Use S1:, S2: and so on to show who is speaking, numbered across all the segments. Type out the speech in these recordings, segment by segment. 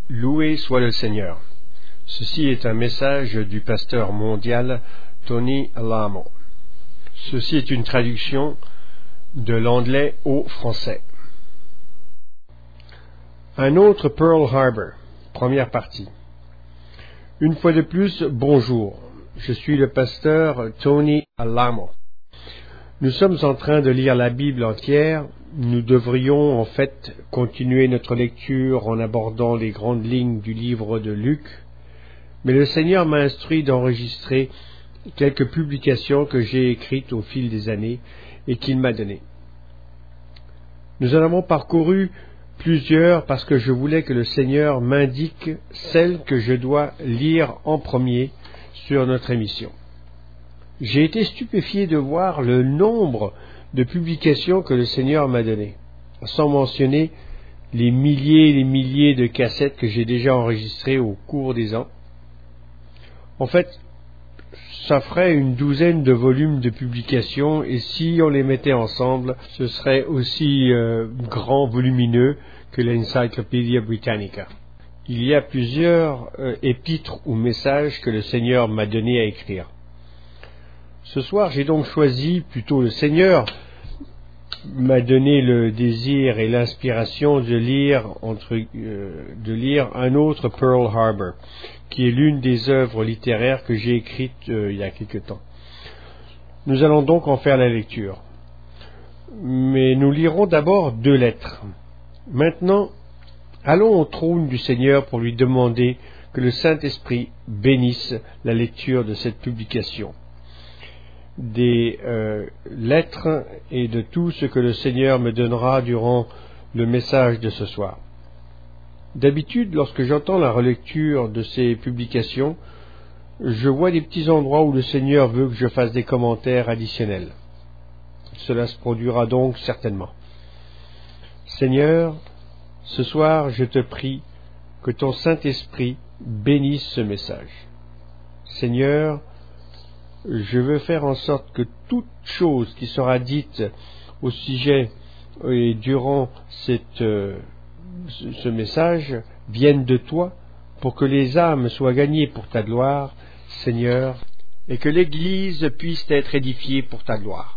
S1: Loué soit le Seigneur. Ceci est un message du pasteur mondial Tony Alamo. Ceci est une traduction de l'anglais au français. Un autre Pearl Harbor, première partie. Une fois de plus, bonjour. Je suis le pasteur Tony Alamo. Nous sommes en train de lire la Bible entière. Nous devrions en fait continuer notre lecture en abordant les grandes lignes du livre de Luc, mais le Seigneur m'a instruit d'enregistrer quelques publications que j'ai écrites au fil des années et qu'il m'a données. Nous en avons parcouru plusieurs parce que je voulais que le Seigneur m'indique celles que je dois lire en premier sur notre émission. J'ai été stupéfié de voir le nombre de publications que le Seigneur m'a données, sans mentionner les milliers et les milliers de cassettes que j'ai déjà enregistrées au cours des ans. En fait, ça ferait une douzaine de volumes de publications, et si on les mettait ensemble, ce serait aussi grand, volumineux que l'Encyclopædia Britannica. Il y a plusieurs épîtres ou messages que le Seigneur m'a donné à écrire. Ce soir, j'ai donc choisi, plutôt le Seigneur m'a donné le désir et l'inspiration de lire un autre Pearl Harbor, qui est l'une des œuvres littéraires que j'ai écrites il y a quelque temps. Nous allons donc en faire la lecture. Mais nous lirons d'abord 2 lettres. Maintenant, allons au trône du Seigneur pour lui demander que le Saint-Esprit bénisse la lecture de cette publication, des lettres et de tout ce que le Seigneur me donnera durant le message de ce soir. D'habitude, lorsque j'entends la relecture de ces publications, je vois des petits endroits où le Seigneur veut que je fasse des commentaires additionnels. Cela se produira donc certainement. Seigneur, ce soir, je te prie que ton Saint-Esprit bénisse ce message. Seigneur, je veux faire en sorte que toute chose qui sera dite au sujet et durant ce message vienne de toi, pour que les âmes soient gagnées pour ta gloire, Seigneur, et que l'Église puisse être édifiée pour ta gloire.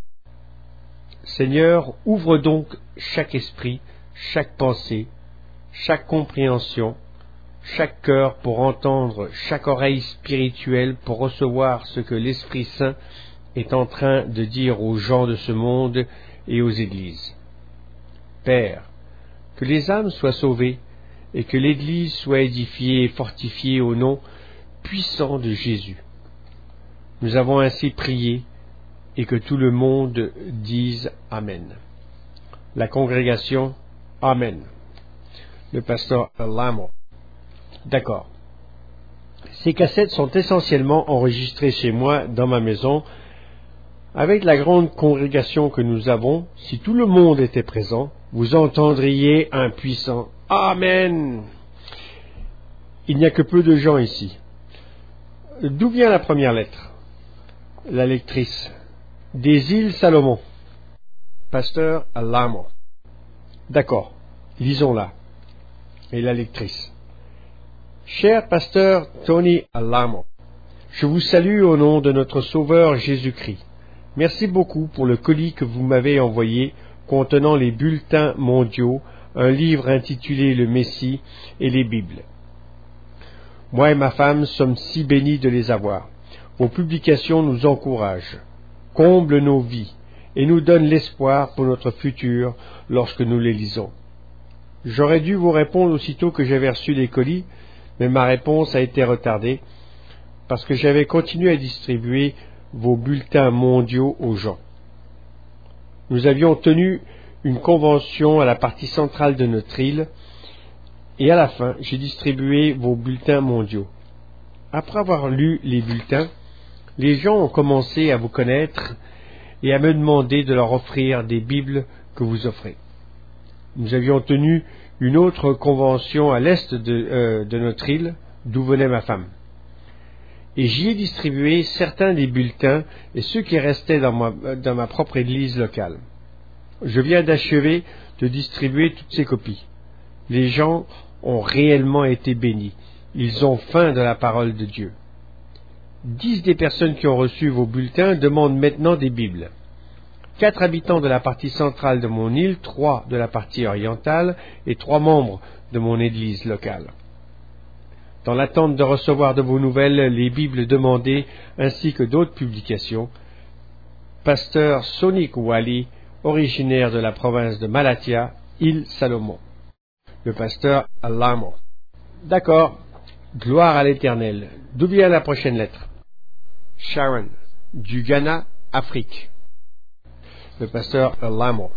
S1: Seigneur, ouvre donc chaque esprit, chaque pensée, chaque compréhension, chaque cœur pour entendre, chaque oreille spirituelle pour recevoir ce que l'Esprit Saint est en train de dire aux gens de ce monde et aux églises. Père, que les âmes soient sauvées et que l'Église soit édifiée et fortifiée au nom puissant de Jésus. Nous avons ainsi prié et que tout le monde dise Amen. La congrégation, Amen. Le pasteur Alamo. D'accord. Ces cassettes sont essentiellement enregistrées chez moi, dans ma maison. Avec la grande congrégation que nous avons, si tout le monde était présent, vous entendriez un puissant Amen. Il n'y a que peu de gens ici. D'où vient la première lettre? La lectrice. Des îles Salomon. Pasteur Alamo. D'accord. Lisons-la. Et la lectrice. Cher pasteur Tony Alamo, je vous salue au nom de notre Sauveur Jésus-Christ. Merci beaucoup pour le colis que vous m'avez envoyé contenant les bulletins mondiaux, un livre intitulé Le Messie et les Bibles. Moi et ma femme sommes si bénis de les avoir. Vos publications nous encouragent, comblent nos vies et nous donnent l'espoir pour notre futur lorsque nous les lisons. J'aurais dû vous répondre aussitôt que j'avais reçu les colis, mais ma réponse a été retardée parce que j'avais continué à distribuer vos bulletins mondiaux aux gens. Nous avions tenu une convention à la partie centrale de notre île et à la fin, j'ai distribué vos bulletins mondiaux. Après avoir lu les bulletins, les gens ont commencé à vous connaître et à me demander de leur offrir des Bibles que vous offrez. Nous avions tenu une autre convention à l'est de notre île, d'où venait ma femme. Et j'y ai distribué certains des bulletins et ceux qui restaient dans ma propre église locale. Je viens d'achever de distribuer toutes ces copies. Les gens ont réellement été bénis. Ils ont faim de la parole de Dieu. 10 des personnes qui ont reçu vos bulletins demandent maintenant des Bibles. 4 habitants de la partie centrale de mon île, 3 de la partie orientale et 3 membres de mon église locale. Dans l'attente de recevoir de vos nouvelles les Bibles demandées ainsi que d'autres publications, Pasteur Sonic Wally, originaire de la province de Malatia, île Salomon. Le pasteur Alamo. D'accord. Gloire à l'Éternel. D'où vient la prochaine lettre? Sharon, du Ghana, Afrique. Le pasteur Alamo.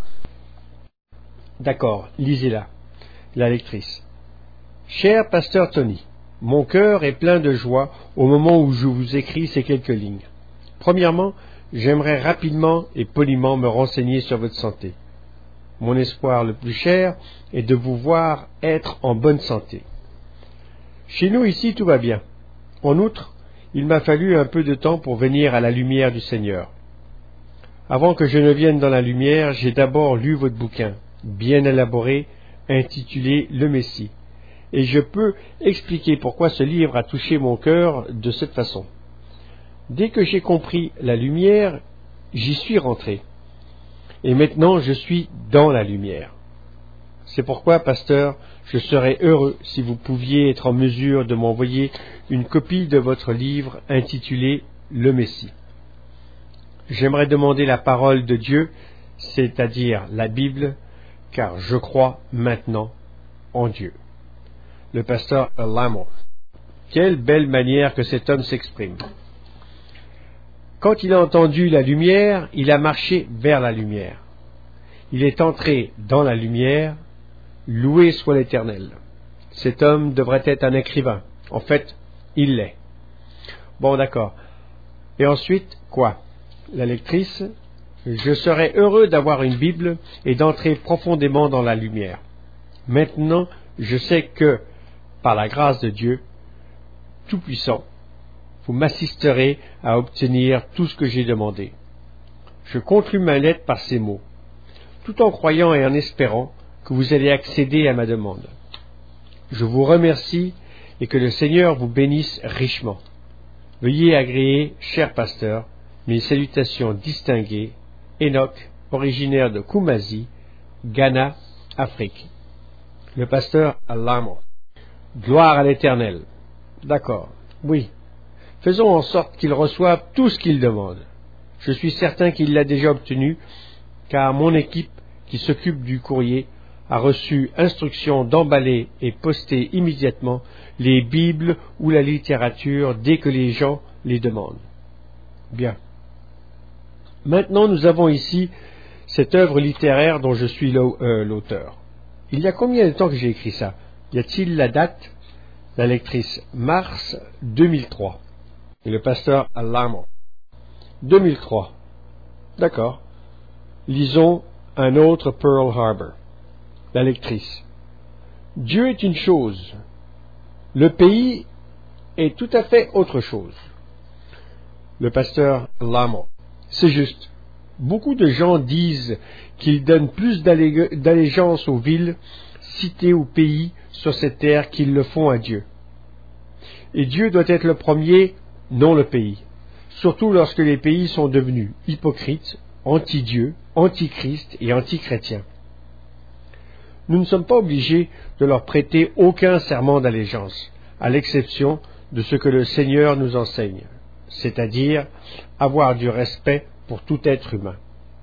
S1: D'accord, lisez-la. La lectrice. Cher pasteur Tony, mon cœur est plein de joie au moment où je vous écris ces quelques lignes. Premièrement, j'aimerais rapidement et poliment me renseigner sur votre santé. Mon espoir le plus cher est de vous voir être en bonne santé. Chez nous ici, tout va bien. En outre, il m'a fallu un peu de temps pour venir à la lumière du Seigneur. Avant que je ne vienne dans la lumière, j'ai d'abord lu votre bouquin, bien élaboré, intitulé « Le Messie », et je peux expliquer pourquoi ce livre a touché mon cœur de cette façon. Dès que j'ai compris la lumière, j'y suis rentré. Et maintenant, je suis dans la lumière. C'est pourquoi, pasteur, je serais heureux si vous pouviez être en mesure de m'envoyer une copie de votre livre intitulé « Le Messie ». J'aimerais demander la parole de Dieu, c'est-à-dire la Bible, car je crois maintenant en Dieu. Le pasteur Alamo. Quelle belle manière que cet homme s'exprime. Quand il a entendu la lumière, il a marché vers la lumière. Il est entré dans la lumière, loué soit l'Éternel. Cet homme devrait être un écrivain. En fait, il l'est. Bon, d'accord. Et ensuite, quoi? La lectrice, je serais heureux d'avoir une Bible et d'entrer profondément dans la lumière. Maintenant, je sais que, par la grâce de Dieu, Tout-Puissant, vous m'assisterez à obtenir tout ce que j'ai demandé. Je conclus ma lettre par ces mots, tout en croyant et en espérant que vous allez accéder à ma demande. Je vous remercie et que le Seigneur vous bénisse richement. Veuillez agréer, cher pasteur, mes salutations distinguées, Enoch, originaire de Kumasi, Ghana, Afrique. Le pasteur Alamo. Gloire à l'Éternel. D'accord, oui. Faisons en sorte qu'il reçoive tout ce qu'il demande. Je suis certain qu'il l'a déjà obtenu, car mon équipe, qui s'occupe du courrier, a reçu instruction d'emballer et poster immédiatement les Bibles ou la littérature dès que les gens les demandent. Bien. Maintenant, nous avons ici cette œuvre littéraire dont je suis l'auteur. Il y a combien de temps que j'ai écrit ça? Y a-t-il la date? La lectrice, mars 2003. Et le pasteur Alamo. 2003. D'accord. Lisons un autre Pearl Harbor. La lectrice. Dieu est une chose. Le pays est tout à fait autre chose. Le pasteur Alamo. C'est juste. Beaucoup de gens disent qu'ils donnent plus d'allégeance aux villes, cités ou pays sur cette terre qu'ils le font à Dieu. Et Dieu doit être le premier, non le pays. Surtout lorsque les pays sont devenus hypocrites, anti-Dieu, anti-Christ et anti-chrétiens. Nous ne sommes pas obligés de leur prêter aucun serment d'allégeance, à l'exception de ce que le Seigneur nous enseigne, c'est-à-dire avoir du respect pour tout être humain.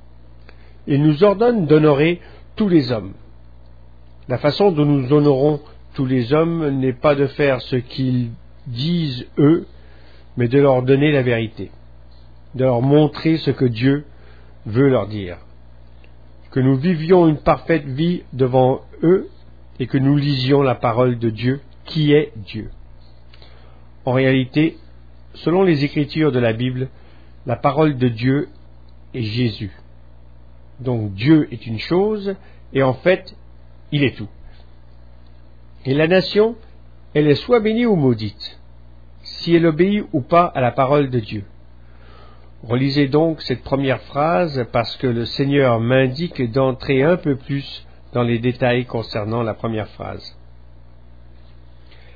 S1: Il nous ordonne d'honorer tous les hommes. La façon dont nous honorons tous les hommes n'est pas de faire ce qu'ils disent eux, mais de leur donner la vérité, de leur montrer ce que Dieu veut leur dire, que nous vivions une parfaite vie devant eux et que nous lisions la parole de Dieu, qui est Dieu. En réalité, selon les Écritures de la Bible, la parole de Dieu est Jésus. Donc Dieu est une chose, et en fait, il est tout. Et la nation, elle est soit bénie ou maudite, si elle obéit ou pas à la parole de Dieu. Relisez donc cette première phrase parce que le Seigneur m'indique d'entrer un peu plus dans les détails concernant la première phrase.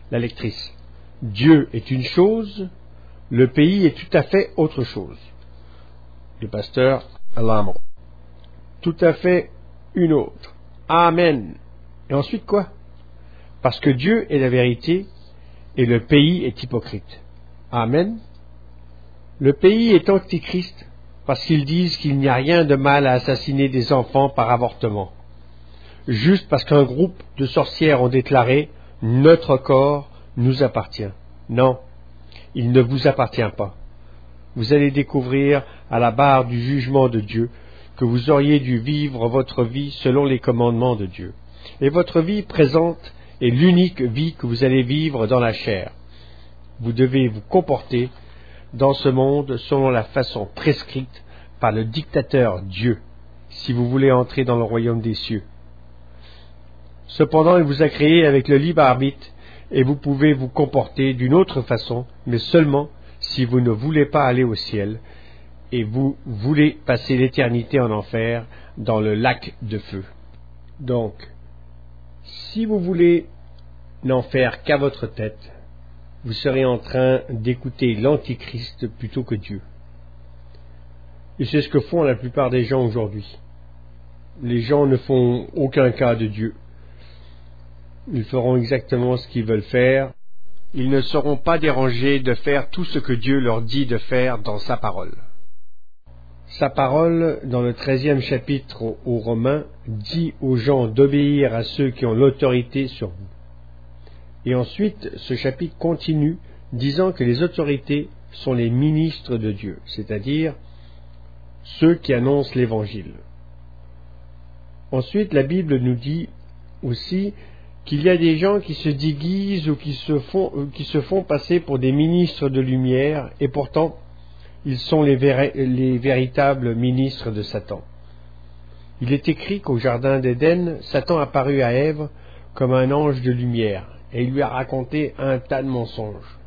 S1: la lectrice. Dieu est une chose, le pays est tout à fait autre chose. Le pasteur Alamo. Tout à fait une autre. Amen. Et ensuite quoi? Parce que Dieu est la vérité et le pays est hypocrite. Amen. Le pays est antichrist parce qu'ils disent qu'il n'y a rien de mal à assassiner des enfants par avortement. Juste parce qu'un groupe de sorcières ont déclaré « Notre corps nous appartient ». Non, il ne vous appartient pas. Vous allez découvrir à la barre du jugement de Dieu que vous auriez dû vivre votre vie selon les commandements de Dieu. Et votre vie présente est l'unique vie que vous allez vivre dans la chair. Vous devez vous comporter dans ce monde selon la façon prescrite par le dictateur Dieu, si vous voulez entrer dans le royaume des cieux. Cependant, il vous a créé avec le libre arbitre et vous pouvez vous comporter d'une autre façon, mais seulement si vous ne voulez pas aller au ciel et vous voulez passer l'éternité en enfer dans le lac de feu. Donc, si vous voulez n'en faire qu'à votre tête, vous serez en train d'écouter l'Antichrist plutôt que Dieu. Et c'est ce que font la plupart des gens aujourd'hui. Les gens ne font aucun cas de Dieu. Ils feront exactement ce qu'ils veulent faire. Ils ne seront pas dérangés de faire tout ce que Dieu leur dit de faire dans sa parole. Sa parole, dans le 13e chapitre aux Romains, dit aux gens d'obéir à ceux qui ont l'autorité sur vous. Et ensuite, ce chapitre continue disant que les autorités sont les ministres de Dieu, c'est-à-dire ceux qui annoncent l'Évangile. Ensuite, la Bible nous dit aussi qu'il y a des gens qui se déguisent ou qui se font passer pour des ministres de lumière, et pourtant, ils sont les véritables ministres de Satan. Il est écrit qu'au jardin d'Éden, Satan apparut à Ève comme un ange de lumière, et il lui a raconté un tas de mensonges.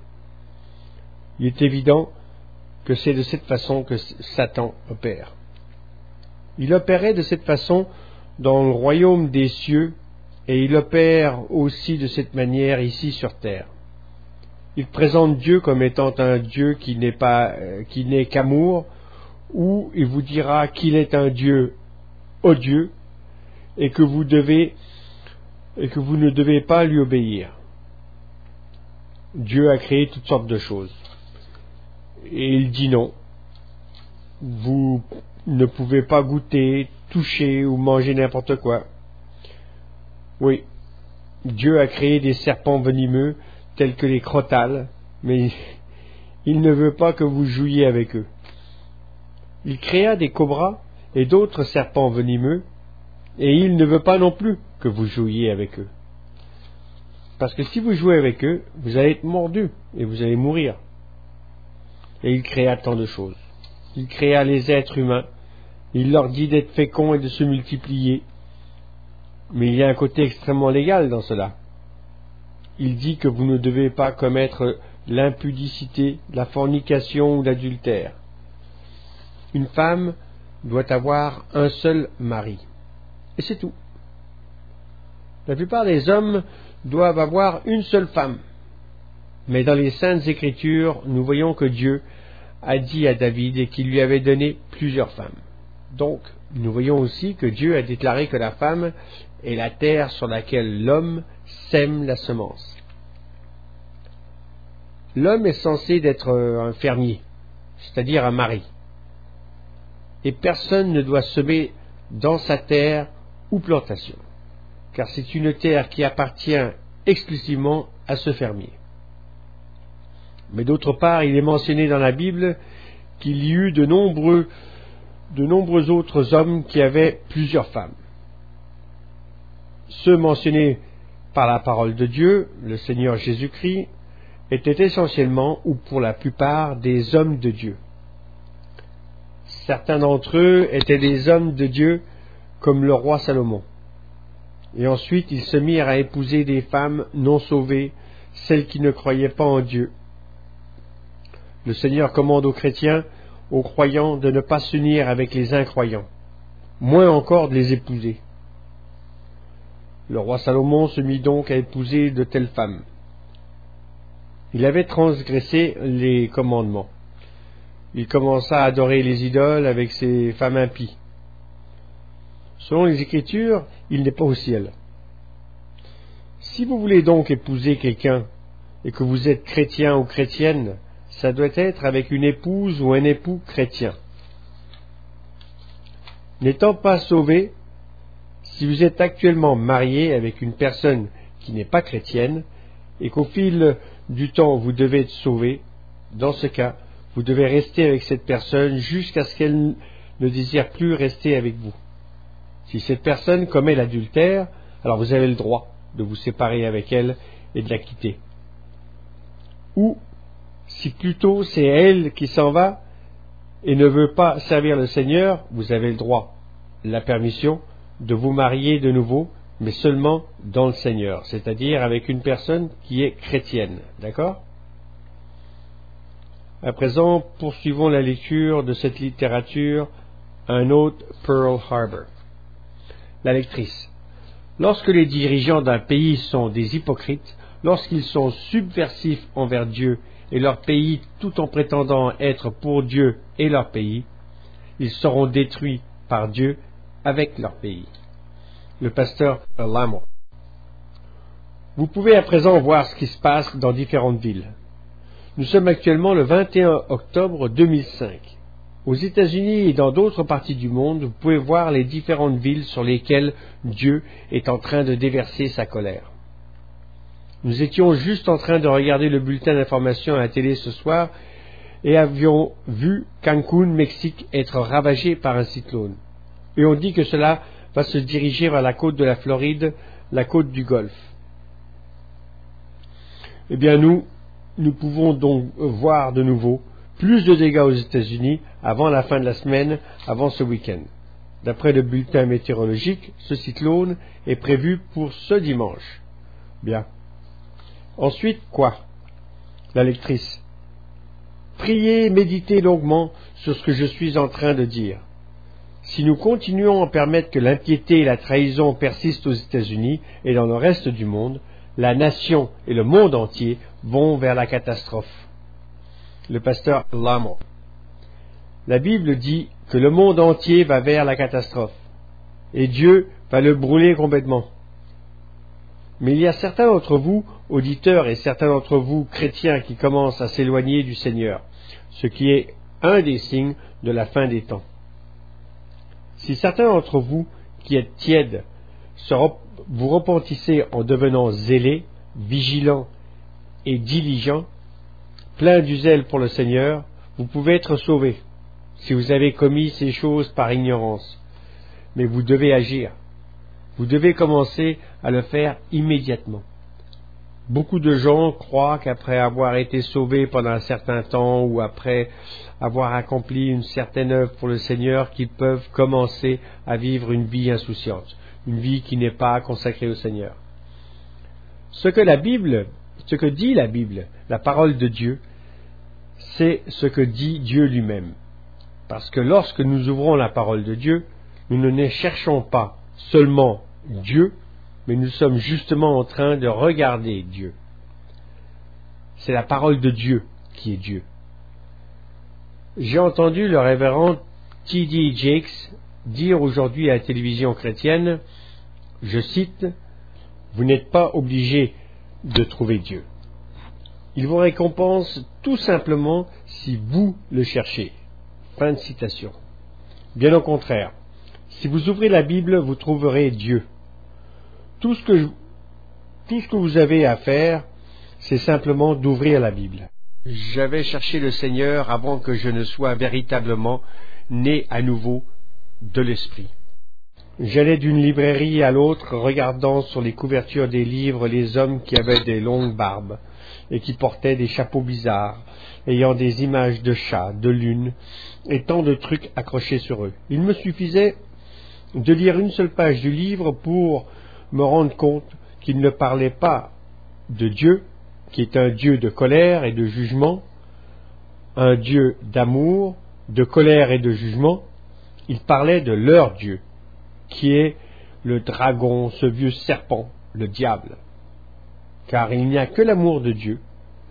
S1: Il est évident que c'est de cette façon que Satan opère. Il opérait de cette façon dans le royaume des cieux, et il opère aussi de cette manière ici sur terre. Il présente Dieu comme étant un Dieu qui n'est qu'amour, ou il vous dira qu'il est un Dieu odieux et que vous ne devez pas lui obéir. Dieu a créé toutes sortes de choses. Et il dit non. Vous ne pouvez pas goûter, toucher ou manger n'importe quoi. Oui, Dieu a créé des serpents venimeux tels que les crotales, mais il ne veut pas que vous jouiez avec eux. Il créa des cobras et d'autres serpents venimeux, et il ne veut pas non plus que vous jouiez avec eux. Parce que si vous jouez avec eux, vous allez être mordu et vous allez mourir. Et il créa tant de choses. Il créa les êtres humains, il leur dit d'être féconds et de se multiplier. Mais il y a un côté extrêmement légal dans cela. Il dit que vous ne devez pas commettre l'impudicité, la fornication ou l'adultère. Une femme doit avoir un seul mari. Et c'est tout. La plupart des hommes doivent avoir une seule femme. Mais dans les Saintes Écritures, nous voyons que Dieu a dit à David qu'il lui avait donné plusieurs femmes. Donc, nous voyons aussi que Dieu a déclaré que la femme est la terre sur laquelle l'homme sème la semence. L'homme est censé être un fermier, c'est-à-dire un mari. Et personne ne doit semer dans sa terre ou plantation, car c'est une terre qui appartient exclusivement à ce fermier. Mais d'autre part, il est mentionné dans la Bible qu'il y eut de nombreux autres hommes qui avaient plusieurs femmes. Ceux mentionnés par la parole de Dieu, le Seigneur Jésus-Christ, étaient essentiellement ou pour la plupart des hommes de Dieu. Certains d'entre eux étaient des hommes de Dieu comme le roi Salomon. Et ensuite ils se mirent à épouser des femmes non sauvées, celles qui ne croyaient pas en Dieu. Le Seigneur commande aux chrétiens, aux croyants, de ne pas s'unir avec les incroyants, moins encore de les épouser. Le roi Salomon se mit donc à épouser de telles femmes. Il avait transgressé les commandements. Il commença à adorer les idoles avec ses femmes impies. Selon les Écritures, il n'est pas au ciel. Si vous voulez donc épouser quelqu'un et que vous êtes chrétien ou chrétienne, ça doit être avec une épouse ou un époux chrétien. N'étant pas sauvé, si vous êtes actuellement marié avec une personne qui n'est pas chrétienne et qu'au fil du temps vous devez être sauvé, dans ce cas, vous devez rester avec cette personne jusqu'à ce qu'elle ne désire plus rester avec vous. Si cette personne commet l'adultère, alors vous avez le droit de vous séparer avec elle et de la quitter. Ou, si plutôt c'est elle qui s'en va et ne veut pas servir le Seigneur, vous avez le droit, la permission de vous marier de nouveau, mais seulement dans le Seigneur, c'est-à-dire avec une personne qui est chrétienne. D'accord ? À présent, poursuivons la lecture de cette littérature, Un autre Pearl Harbor. La lectrice. Lorsque les dirigeants d'un pays sont des hypocrites, lorsqu'ils sont subversifs envers Dieu et leur pays tout en prétendant être pour Dieu et leur pays, ils seront détruits par Dieu avec leur pays. Le pasteur Lamont. Vous pouvez à présent voir ce qui se passe dans différentes villes. Nous sommes actuellement le 21 octobre 2005. Aux États-Unis et dans d'autres parties du monde, vous pouvez voir les différentes villes sur lesquelles Dieu est en train de déverser sa colère. Nous étions juste en train de regarder le bulletin d'information à la télé ce soir et avions vu Cancún, Mexique, être ravagé par un cyclone. Et on dit que cela va se diriger vers la côte de la Floride, la côte du Golfe. Eh bien nous pouvons donc voir de nouveau plus de dégâts aux États-Unis avant la fin de la semaine, avant ce week-end. D'après le bulletin météorologique, ce cyclone est prévu pour ce dimanche. Bien. Ensuite, quoi ? La lectrice. Priez et méditez longuement sur ce que je suis en train de dire. Si nous continuons à permettre que l'impiété et la trahison persistent aux États-Unis et dans le reste du monde, la nation et le monde entier vont vers la catastrophe. Le pasteur Lamont. La Bible dit que le monde entier va vers la catastrophe et Dieu va le brûler complètement. Mais il y a certains d'entre vous, auditeurs, et certains d'entre vous, chrétiens, qui commencent à s'éloigner du Seigneur, ce qui est un des signes de la fin des temps. Si certains d'entre vous, qui êtes tièdes, vous repentissez en devenant zélés, vigilants et diligents, pleins du zèle pour le Seigneur, vous pouvez être sauvés, si vous avez commis ces choses par ignorance. Mais vous devez agir. Vous devez commencer à le faire immédiatement. Beaucoup de gens croient qu'après avoir été sauvés pendant un certain temps ou après avoir accompli une certaine œuvre pour le Seigneur, qu'ils peuvent commencer à vivre une vie insouciante, une vie qui n'est pas consacrée au Seigneur. Ce que dit la Bible, la parole de Dieu, c'est ce que dit Dieu lui-même. Parce que lorsque nous ouvrons la parole de Dieu, nous ne cherchons pas seulement Dieu, mais nous sommes justement en train de regarder Dieu. C'est la parole de Dieu qui est Dieu. J'ai entendu le révérend T.D. Jakes dire aujourd'hui à la télévision chrétienne, je cite, « Vous n'êtes pas obligé de trouver Dieu. Il vous récompense tout simplement si vous le cherchez. » Fin de citation. Bien au contraire, si vous ouvrez la Bible, vous trouverez Dieu. Tout ce que vous avez à faire, c'est simplement d'ouvrir la Bible. J'avais cherché le Seigneur avant que je ne sois véritablement né à nouveau de l'Esprit. J'allais d'une librairie à l'autre, regardant sur les couvertures des livres les hommes qui avaient des longues barbes et qui portaient des chapeaux bizarres, ayant des images de chats, de lunes et tant de trucs accrochés sur eux. Il me suffisait de lire une seule page du livre pour me rendre compte qu'il ne parlait pas de Dieu, qui est un Dieu de colère et de jugement, un Dieu d'amour, de colère et de jugement. Il parlait de leur Dieu, qui est le dragon, ce vieux serpent, le diable. Car il n'y a que l'amour de Dieu,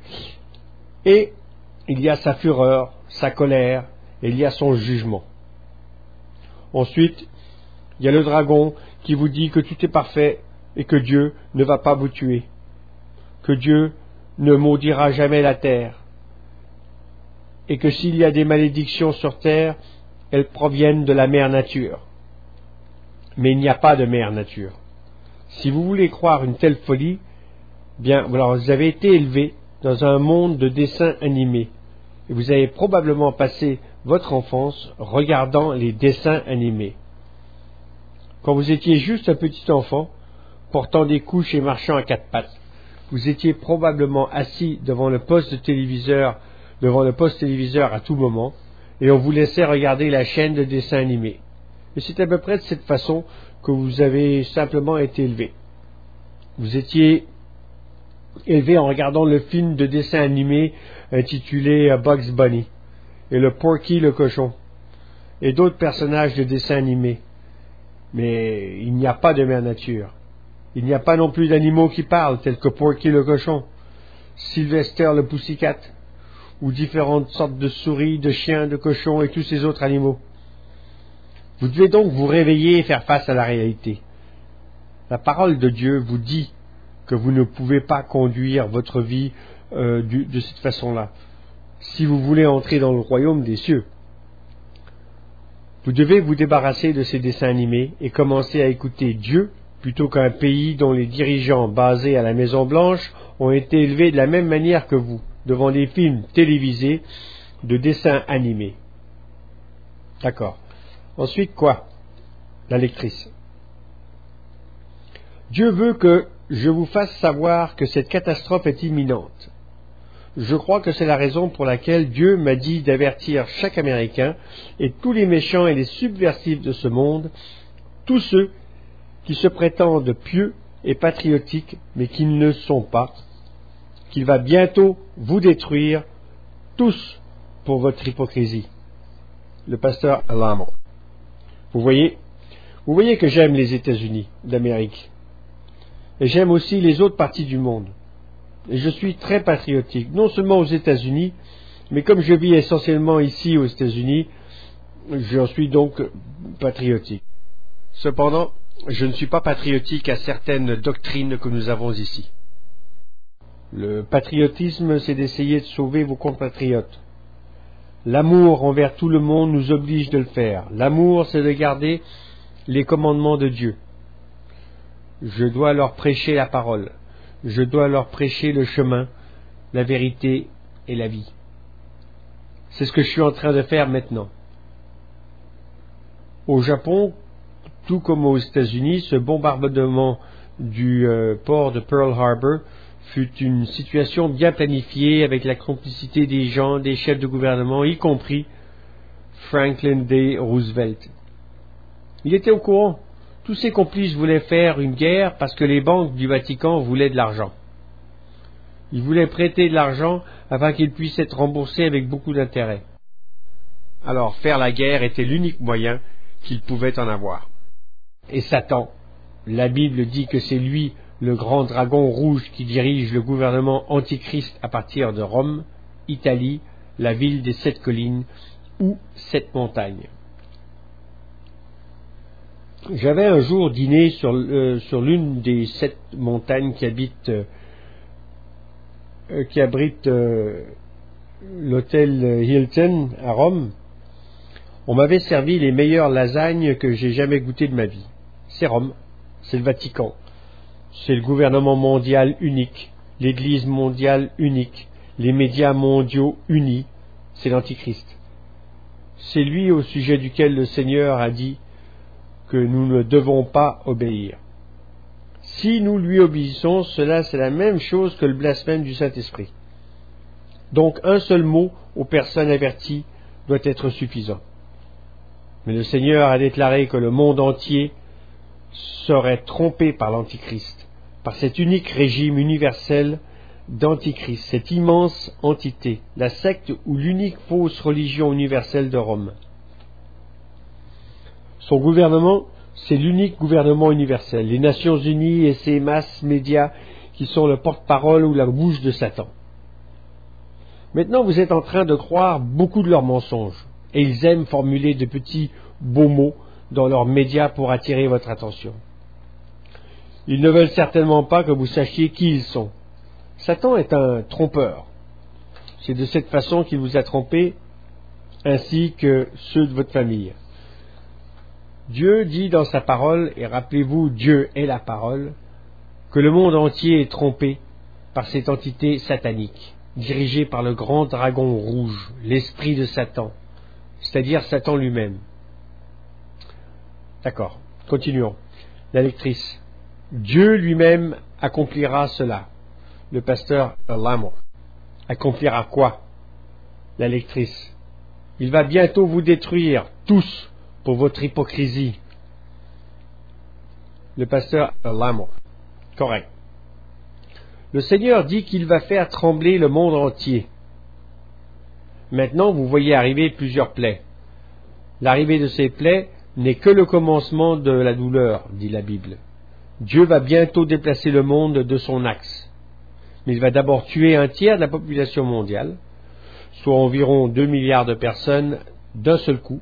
S1: Et il y a sa fureur, sa colère, et il y a son jugement. Ensuite, il y a le dragon qui vous dit que tout est parfait et que Dieu ne va pas vous tuer, que Dieu ne maudira jamais la terre, et que s'il y a des malédictions sur terre, elles proviennent de la mère nature. Mais il n'y a pas de mère nature. Si vous voulez croire une telle folie, bien, alors vous avez été élevé dans un monde de dessins animés, et vous avez probablement passé votre enfance regardant les dessins animés. Quand vous étiez juste un petit enfant, portant des couches et marchant à quatre pattes, vous étiez probablement assis devant le poste téléviseur à tout moment, et on vous laissait regarder la chaîne de dessins animés. Et c'est à peu près de cette façon que vous avez simplement été élevé. Vous étiez élevé en regardant le film de dessin animé intitulé Bugs Bunny, et le Porky le cochon, et d'autres personnages de dessins animés. Mais il n'y a pas de mère nature. Il n'y a pas non plus d'animaux qui parlent, tels que Porky le cochon, Sylvester le Pussycat, ou différentes sortes de souris, de chiens, de cochons et tous ces autres animaux. Vous devez donc vous réveiller et faire face à la réalité. La parole de Dieu vous dit que vous ne pouvez pas conduire votre vie de cette façon-là, si vous voulez entrer dans le royaume des cieux. Vous devez vous débarrasser de ces dessins animés et commencer à écouter Dieu plutôt qu'un pays dont les dirigeants basés à la Maison Blanche ont été élevés de la même manière que vous, devant des films télévisés de dessins animés. D'accord. Ensuite, quoi? La lectrice. Dieu veut que je vous fasse savoir que cette catastrophe est imminente. Je crois que c'est la raison pour laquelle Dieu m'a dit d'avertir chaque Américain et tous les méchants et les subversifs de ce monde, tous ceux qui se prétendent pieux et patriotiques, mais qui ne le sont pas, qu'il va bientôt vous détruire tous pour votre hypocrisie. Le pasteur Alamo. Vous voyez que j'aime les États-Unis d'Amérique. Et j'aime aussi les autres parties du monde. Et je suis très patriotique, non seulement aux États-Unis, mais comme je vis essentiellement ici aux États-Unis, j'en suis donc patriotique. Cependant, je ne suis pas patriotique à certaines doctrines que nous avons ici. Le patriotisme, c'est d'essayer de sauver vos compatriotes. L'amour envers tout le monde nous oblige de le faire. L'amour, c'est de garder les commandements de Dieu. Je dois leur prêcher la parole. Je dois leur prêcher le chemin, la vérité et la vie. C'est ce que je suis en train de faire maintenant. Au Japon, tout comme aux États-Unis, ce bombardement du port de Pearl Harbor fut une situation bien planifiée avec la complicité des gens, des chefs de gouvernement, y compris Franklin D. Roosevelt. Il était au courant. Tous ses complices voulaient faire une guerre parce que les banques du Vatican voulaient de l'argent. Ils voulaient prêter de l'argent afin qu'il puisse être remboursé avec beaucoup d'intérêt. Alors faire la guerre était l'unique moyen qu'ils pouvaient en avoir. Et Satan, la Bible dit que c'est lui, le grand dragon rouge, qui dirige le gouvernement antichrist à partir de Rome, Italie, la ville des 7 collines ou 7 montagnes. J'avais un jour dîné sur l'une des 7 montagnes qui abrite l'hôtel Hilton à Rome. On m'avait servi les meilleures lasagnes que j'ai jamais goûtées de ma vie. C'est Rome, c'est le Vatican, c'est le gouvernement mondial unique, l'Église mondiale unique, les médias mondiaux unis, c'est l'Antichrist. C'est lui au sujet duquel le Seigneur a dit que nous ne devons pas obéir. Si nous lui obéissons, cela c'est la même chose que le blasphème du Saint-Esprit. Donc un seul mot aux personnes averties doit être suffisant. Mais le Seigneur a déclaré que le monde entier serait trompé par l'Antichrist, par cet unique régime universel d'Antichrist, cette immense entité, la secte ou l'unique fausse religion universelle de Rome. Son gouvernement, c'est l'unique gouvernement universel, les Nations Unies et ses masses médias qui sont le porte-parole ou la bouche de Satan. Maintenant, vous êtes en train de croire beaucoup de leurs mensonges, et ils aiment formuler de petits beaux mots dans leurs médias pour attirer votre attention. Ils ne veulent certainement pas que vous sachiez qui ils sont. Satan est un trompeur. C'est de cette façon qu'il vous a trompé, ainsi que ceux de votre famille. Dieu dit dans sa parole, et rappelez-vous, Dieu est la parole, que le monde entier est trompé par cette entité satanique, dirigée par le grand dragon rouge, l'esprit de Satan, c'est-à-dire Satan lui-même. D'accord, continuons. La lectrice. Dieu lui-même accomplira cela. Le pasteur Lamont. Accomplira quoi? La lectrice. Il va bientôt vous détruire, tous, pour votre hypocrisie. Le pasteur Lamont. Correct. Le Seigneur dit qu'il va faire trembler le monde entier. Maintenant, vous voyez arriver plusieurs plaies. L'arrivée de ces plaies n'est que le commencement de la douleur, dit la Bible. Dieu va bientôt déplacer le monde de son axe. Mais il va d'abord tuer un tiers de la population mondiale, soit environ 2 milliards de personnes d'un seul coup.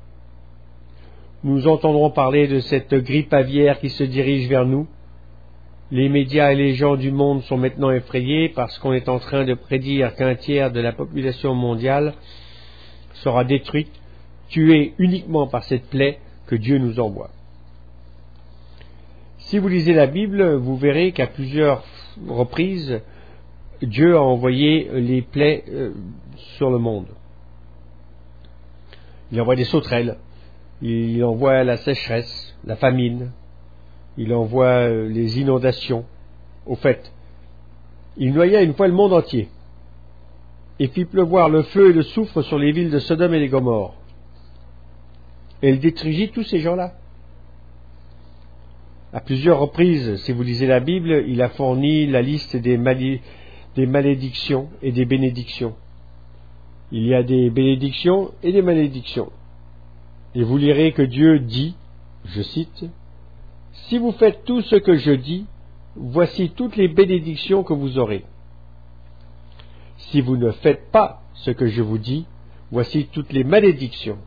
S1: Nous entendrons parler de cette grippe aviaire qui se dirige vers nous. Les médias et les gens du monde sont maintenant effrayés parce qu'on est en train de prédire qu'un tiers de la population mondiale sera détruite, tuée uniquement par cette plaie que Dieu nous envoie. Si vous lisez la Bible, vous verrez qu'à plusieurs reprises, Dieu a envoyé les plaies sur le monde. Il envoie des sauterelles, il envoie la sécheresse, la famine, il envoie les inondations. Au fait, il noya une fois le monde entier et fit pleuvoir le feu et le soufre sur les villes de Sodome et de Gomorrhe. Et il détruisit tous ces gens-là. À plusieurs reprises, si vous lisez la Bible, il a fourni la liste des malédictions et des bénédictions. Il y a des bénédictions et des malédictions. Et vous lirez que Dieu dit, je cite, « Si vous faites tout ce que je dis, voici toutes les bénédictions que vous aurez. Si vous ne faites pas ce que je vous dis, voici toutes les malédictions.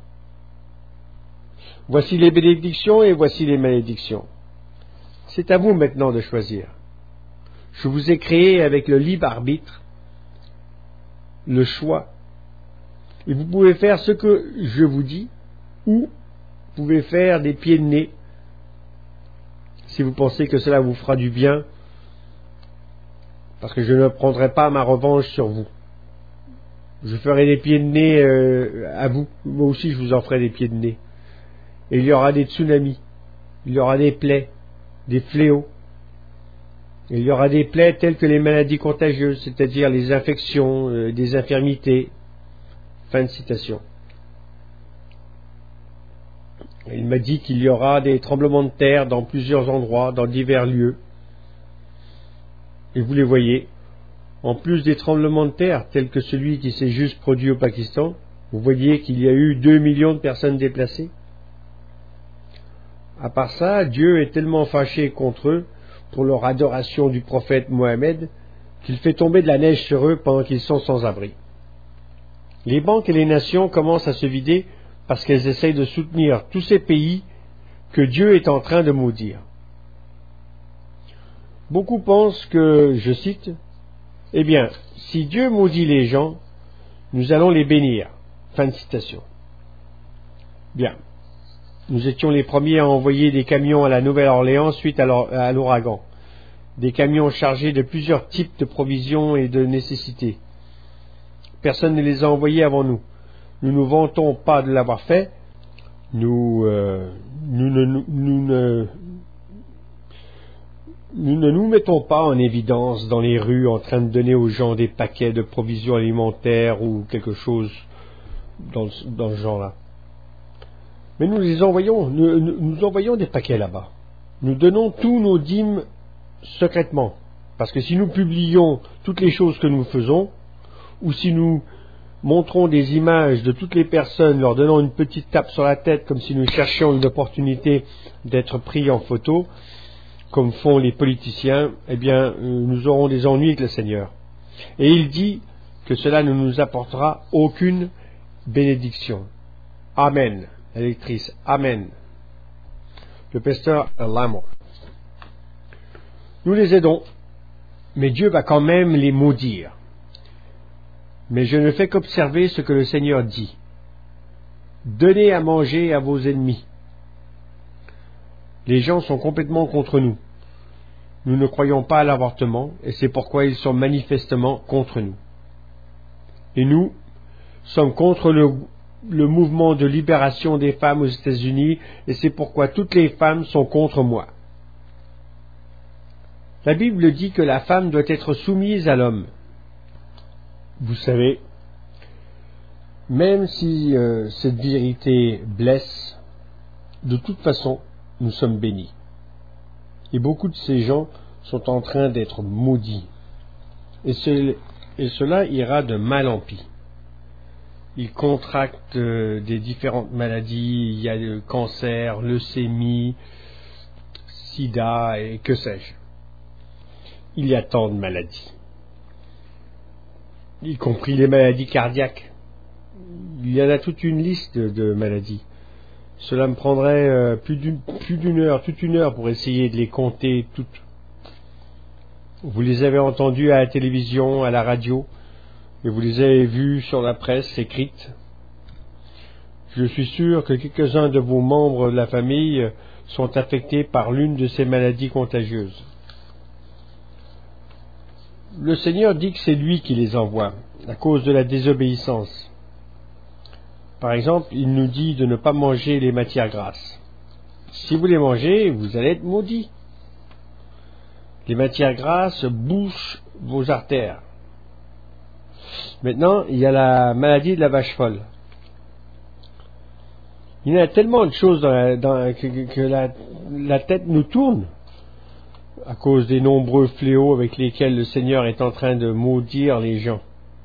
S1: Voici les bénédictions et voici les malédictions. » C'est à vous maintenant de choisir. Je vous ai créé avec le libre arbitre, le choix. Et vous pouvez faire ce que je vous dis, ou vous pouvez faire des pieds de nez, si vous pensez que cela vous fera du bien, parce que je ne prendrai pas ma revanche sur vous. Je ferai des pieds de nez à vous. Moi aussi, je vous en ferai des pieds de nez. Et il y aura des tsunamis, il y aura des plaies, des fléaux. Il y aura des plaies telles que les maladies contagieuses, c'est-à-dire les infections, des infirmités. Fin de citation. Il m'a dit qu'il y aura des tremblements de terre dans plusieurs endroits, dans divers lieux. Et vous les voyez. En plus des tremblements de terre, tels que celui qui s'est juste produit au Pakistan, vous voyez qu'il y a eu 2 millions de personnes déplacées. À part ça, Dieu est tellement fâché contre eux pour leur adoration du prophète Mohammed qu'il fait tomber de la neige sur eux pendant qu'ils sont sans abri. Les banques et les nations commencent à se vider parce qu'elles essayent de soutenir tous ces pays que Dieu est en train de maudire. Beaucoup pensent que, je cite, « Eh bien, si Dieu maudit les gens, nous allons les bénir. » Fin de citation. Bien. Nous étions les premiers à envoyer des camions à la Nouvelle-Orléans suite à l'ouragan. Des camions chargés de plusieurs types de provisions et de nécessités. Personne ne les a envoyés avant nous. Nous ne nous vantons pas de l'avoir fait. Nous ne nous mettons pas en évidence dans les rues en train de donner aux gens des paquets de provisions alimentaires ou quelque chose dans ce genre-là. Mais nous les envoyons, nous envoyons des paquets là-bas. Nous donnons tous nos dîmes secrètement. Parce que si nous publions toutes les choses que nous faisons, ou si nous montrons des images de toutes les personnes, leur donnant une petite tape sur la tête, comme si nous cherchions une opportunité d'être pris en photo, comme font les politiciens, eh bien, nous aurons des ennuis avec le Seigneur. Et il dit que cela ne nous apportera aucune bénédiction. Amen. La lectrice, Amen. Le pasteur Lamont. Nous les aidons, mais Dieu va quand même les maudire. Mais je ne fais qu'observer ce que le Seigneur dit. Donnez à manger à vos ennemis. Les gens sont complètement contre nous. Nous ne croyons pas à l'avortement, et c'est pourquoi ils sont manifestement contre nous. Et nous sommes contre le mouvement de libération des femmes aux États-Unis, et c'est pourquoi toutes les femmes sont contre moi. La Bible dit que la femme doit être soumise à l'homme. Vous savez, même si cette vérité blesse, de toute façon, nous sommes bénis. Et beaucoup de ces gens sont en train d'être maudits. Et cela ira de mal en pis. Ils contractent des différentes maladies, il y a le cancer, leucémie, sida et que sais-je. Il y a tant de maladies, y compris les maladies cardiaques. Il y en a toute une liste de maladies. Cela me prendrait plus d'une heure, toute une heure pour essayer de les compter toutes. Vous les avez entendues à la télévision, à la radio, et vous les avez vues sur la presse écrite. Je suis sûr que quelques-uns de vos membres de la famille sont affectés par l'une de ces maladies contagieuses. Le Seigneur dit que c'est lui qui les envoie, à cause de la désobéissance. Par exemple, il nous dit de ne pas manger les matières grasses. Si vous les mangez, vous allez être maudits. Les matières grasses bouchent vos artères. Maintenant, il y a la maladie de la vache folle. Il y a tellement de choses que la tête nous tourne à cause des nombreux fléaux avec lesquels le Seigneur est en train de maudire les gens.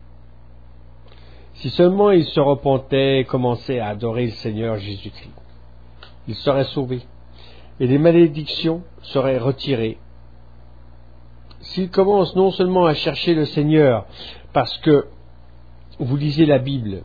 S1: Si seulement ils se repentaient et commençaient à adorer le Seigneur Jésus-Christ, ils seraient sauvés et les malédictions seraient retirées. S'ils commencent non seulement à chercher le Seigneur parce que vous lisez la Bible,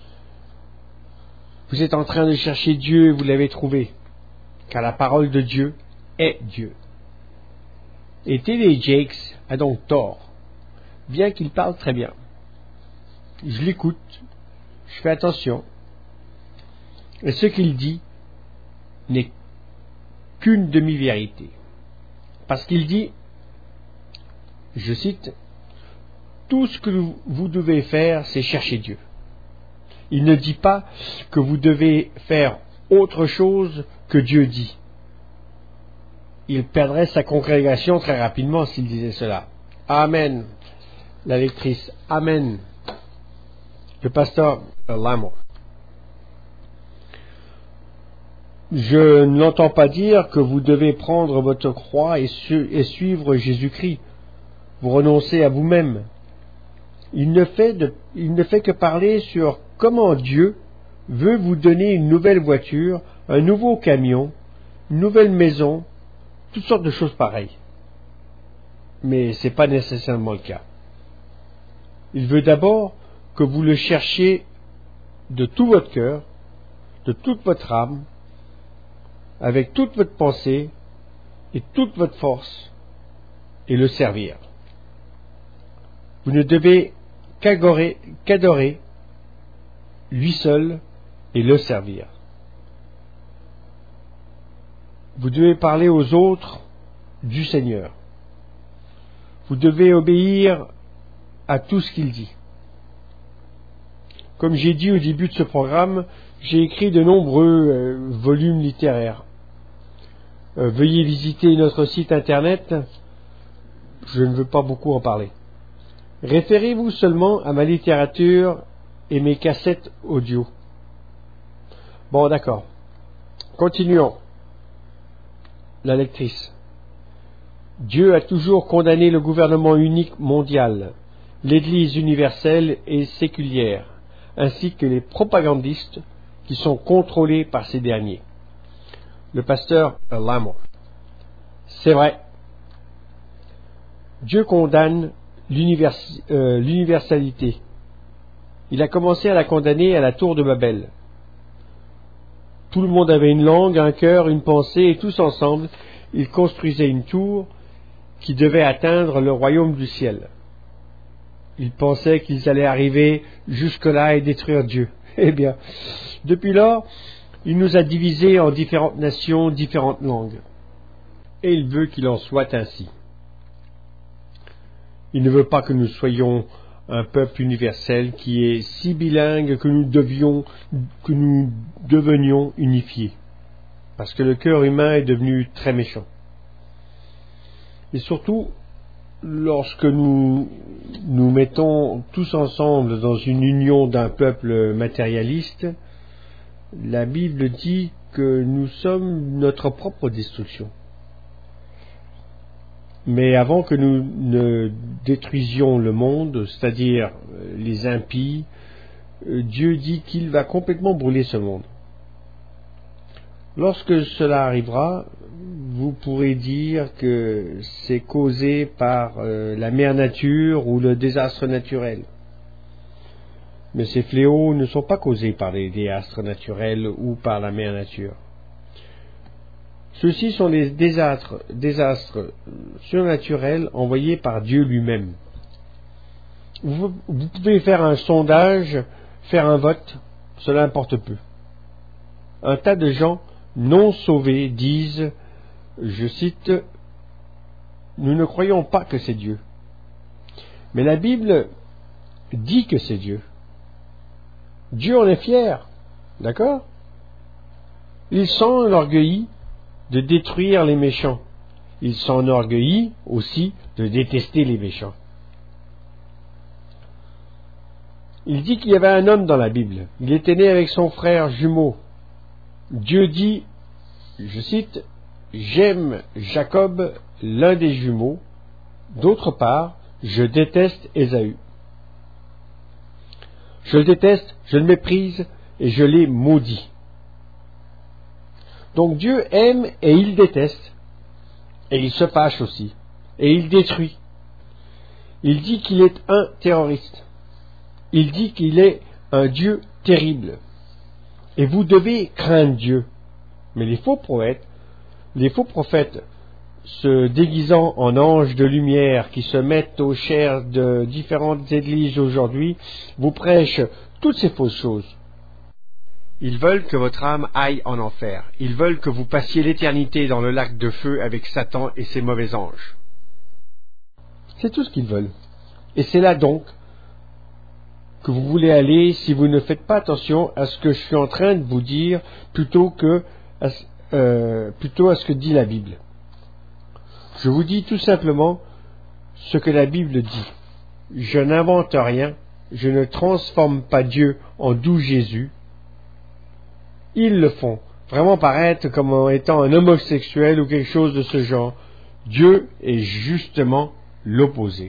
S1: vous êtes en train de chercher Dieu et vous l'avez trouvé, car la parole de Dieu est Dieu. Et T.D. Jakes a donc tort, bien qu'il parle très bien. Je l'écoute, je fais attention, et ce qu'il dit n'est qu'une demi-vérité. Parce qu'il dit, je cite, « Tout ce que vous devez faire, c'est chercher Dieu. » Il ne dit pas que vous devez faire autre chose que Dieu dit. Il perdrait sa congrégation très rapidement s'il disait cela. Amen. La lectrice, Amen. Le pasteur Lamont. Je ne l'entends pas dire que vous devez prendre votre croix et suivre Jésus-Christ. Vous renoncez à vous-même. Il ne fait que parler sur comment Dieu veut vous donner une nouvelle voiture, un nouveau camion, une nouvelle maison, toutes sortes de choses pareilles. Mais ce n'est pas nécessairement le cas. Il veut d'abord que vous le cherchiez de tout votre cœur, de toute votre âme, avec toute votre pensée et toute votre force, et le servir. Vous ne devez qu'adorer lui seul et le servir. Vous devez parler aux autres du Seigneur. Vous devez obéir à tout ce qu'il dit. Comme j'ai dit au début de ce programme, j'ai écrit de nombreux volumes littéraires. Veuillez visiter notre site internet. Je ne veux pas beaucoup en parler. Référez-vous seulement à ma littérature et mes cassettes audio. Bon, d'accord. Continuons. La lectrice. Dieu a toujours condamné le gouvernement unique mondial, l'Église universelle et séculière, ainsi que les propagandistes qui sont contrôlés par ces derniers. Le pasteur Lamont. C'est vrai. Dieu condamne l'universalité, Il a commencé à la condamner à la tour de Babel. Tout le monde avait une langue, un cœur, une pensée, et tous ensemble, ils construisaient une tour qui devait atteindre le royaume du ciel. Ils pensaient qu'ils allaient arriver jusque-là et détruire Dieu. Eh bien, depuis lors, il nous a divisés en différentes nations, différentes langues. Et il veut qu'il en soit ainsi. Il ne veut pas que nous soyons un peuple universel qui est si bilingue que nous devenions unifiés. Parce que le cœur humain est devenu très méchant. Et surtout, lorsque nous nous mettons tous ensemble dans une union d'un peuple matérialiste, la Bible dit que nous sommes notre propre destruction. Mais avant que nous ne détruisions le monde, c'est-à-dire les impies, Dieu dit qu'il va complètement brûler ce monde. Lorsque cela arrivera, vous pourrez dire que c'est causé par la mère nature ou le désastre naturel. Mais ces fléaux ne sont pas causés par les désastres naturels ou par la mère nature. Ceux-ci sont les désastres surnaturels envoyés par Dieu lui-même. Vous pouvez faire un sondage, faire un vote, cela importe peu. Un tas de gens non sauvés disent, je cite, « Nous ne croyons pas que c'est Dieu. » Mais la Bible dit que c'est Dieu. Dieu en est fier, d'accord? Il s'enorgueillit de détruire les méchants. Il s'enorgueillit aussi de détester les méchants. Il dit qu'il y avait un homme dans la Bible. Il était né avec son frère jumeau. Dieu dit, je cite, « J'aime Jacob, l'un des jumeaux. D'autre part, je déteste Ésaü. Je le déteste, je le méprise et je l'ai maudit. » Donc Dieu aime et il déteste. Et il se fâche aussi. Et il détruit. Il dit qu'il est un terroriste. Il dit qu'il est un Dieu terrible. Et vous devez craindre Dieu. Mais les faux prophètes se déguisant en anges de lumière qui se mettent aux chairs de différentes églises aujourd'hui, vous prêchent toutes ces fausses choses. Ils veulent que votre âme aille en enfer. Ils veulent que vous passiez l'éternité dans le lac de feu avec Satan et ses mauvais anges. C'est tout ce qu'ils veulent. Et c'est là donc que vous voulez aller si vous ne faites pas attention à ce que je suis en train de vous dire plutôt à ce que dit la Bible. Je vous dis tout simplement ce que la Bible dit. Je n'invente rien, je ne transforme pas Dieu en doux Jésus. Ils le font, vraiment paraître comme étant un homosexuel ou quelque chose de ce genre. Dieu est justement l'opposé.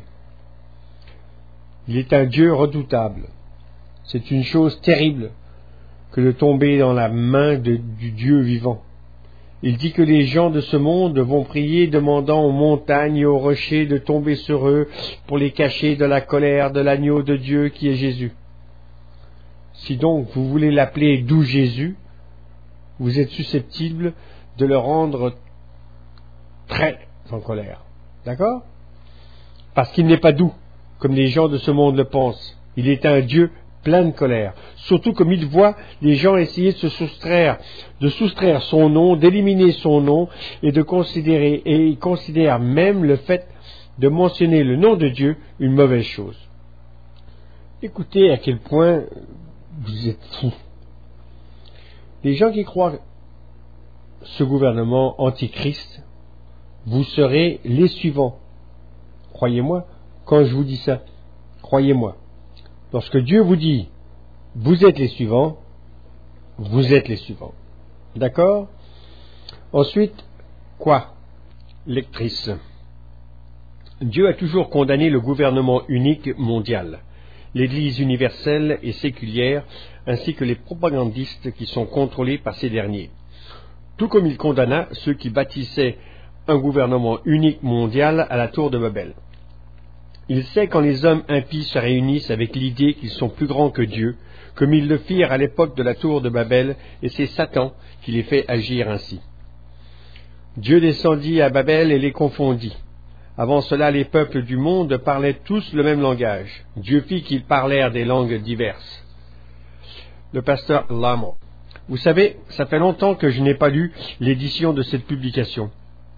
S1: Il est un Dieu redoutable. C'est une chose terrible que de tomber dans la main du Dieu vivant. Il dit que les gens de ce monde vont prier demandant aux montagnes et aux rochers de tomber sur eux pour les cacher de la colère de l'agneau de Dieu qui est Jésus. Si donc vous voulez l'appeler doux Jésus, vous êtes susceptible de le rendre très en colère. D'accord? Parce qu'il n'est pas doux, comme les gens de ce monde le pensent. Il est un Dieu plein de colère. Surtout comme il voit les gens essayer de soustraire son nom, d'éliminer son nom, et il considère même le fait de mentionner le nom de Dieu une mauvaise chose. Écoutez à quel point vous êtes fous. Les gens qui croient ce gouvernement antichrist, vous serez les suivants. Croyez-moi, quand je vous dis ça, croyez-moi. Lorsque Dieu vous dit, vous êtes les suivants, vous êtes les suivants. D'accord? Ensuite, quoi? Lectrice. Dieu a toujours condamné le gouvernement unique mondial, l'Église universelle et séculière, ainsi que les propagandistes qui sont contrôlés par ces derniers. Tout comme il condamna ceux qui bâtissaient un gouvernement unique mondial à la tour de Babel. Il sait quand les hommes impies se réunissent avec l'idée qu'ils sont plus grands que Dieu, comme ils le firent à l'époque de la tour de Babel, et c'est Satan qui les fait agir ainsi. Dieu descendit à Babel et les confondit. Avant cela, les peuples du monde parlaient tous le même langage. Dieu fit qu'ils parlèrent des langues diverses. Le pasteur Lamo. Vous savez, ça fait longtemps que je n'ai pas lu l'édition de cette publication.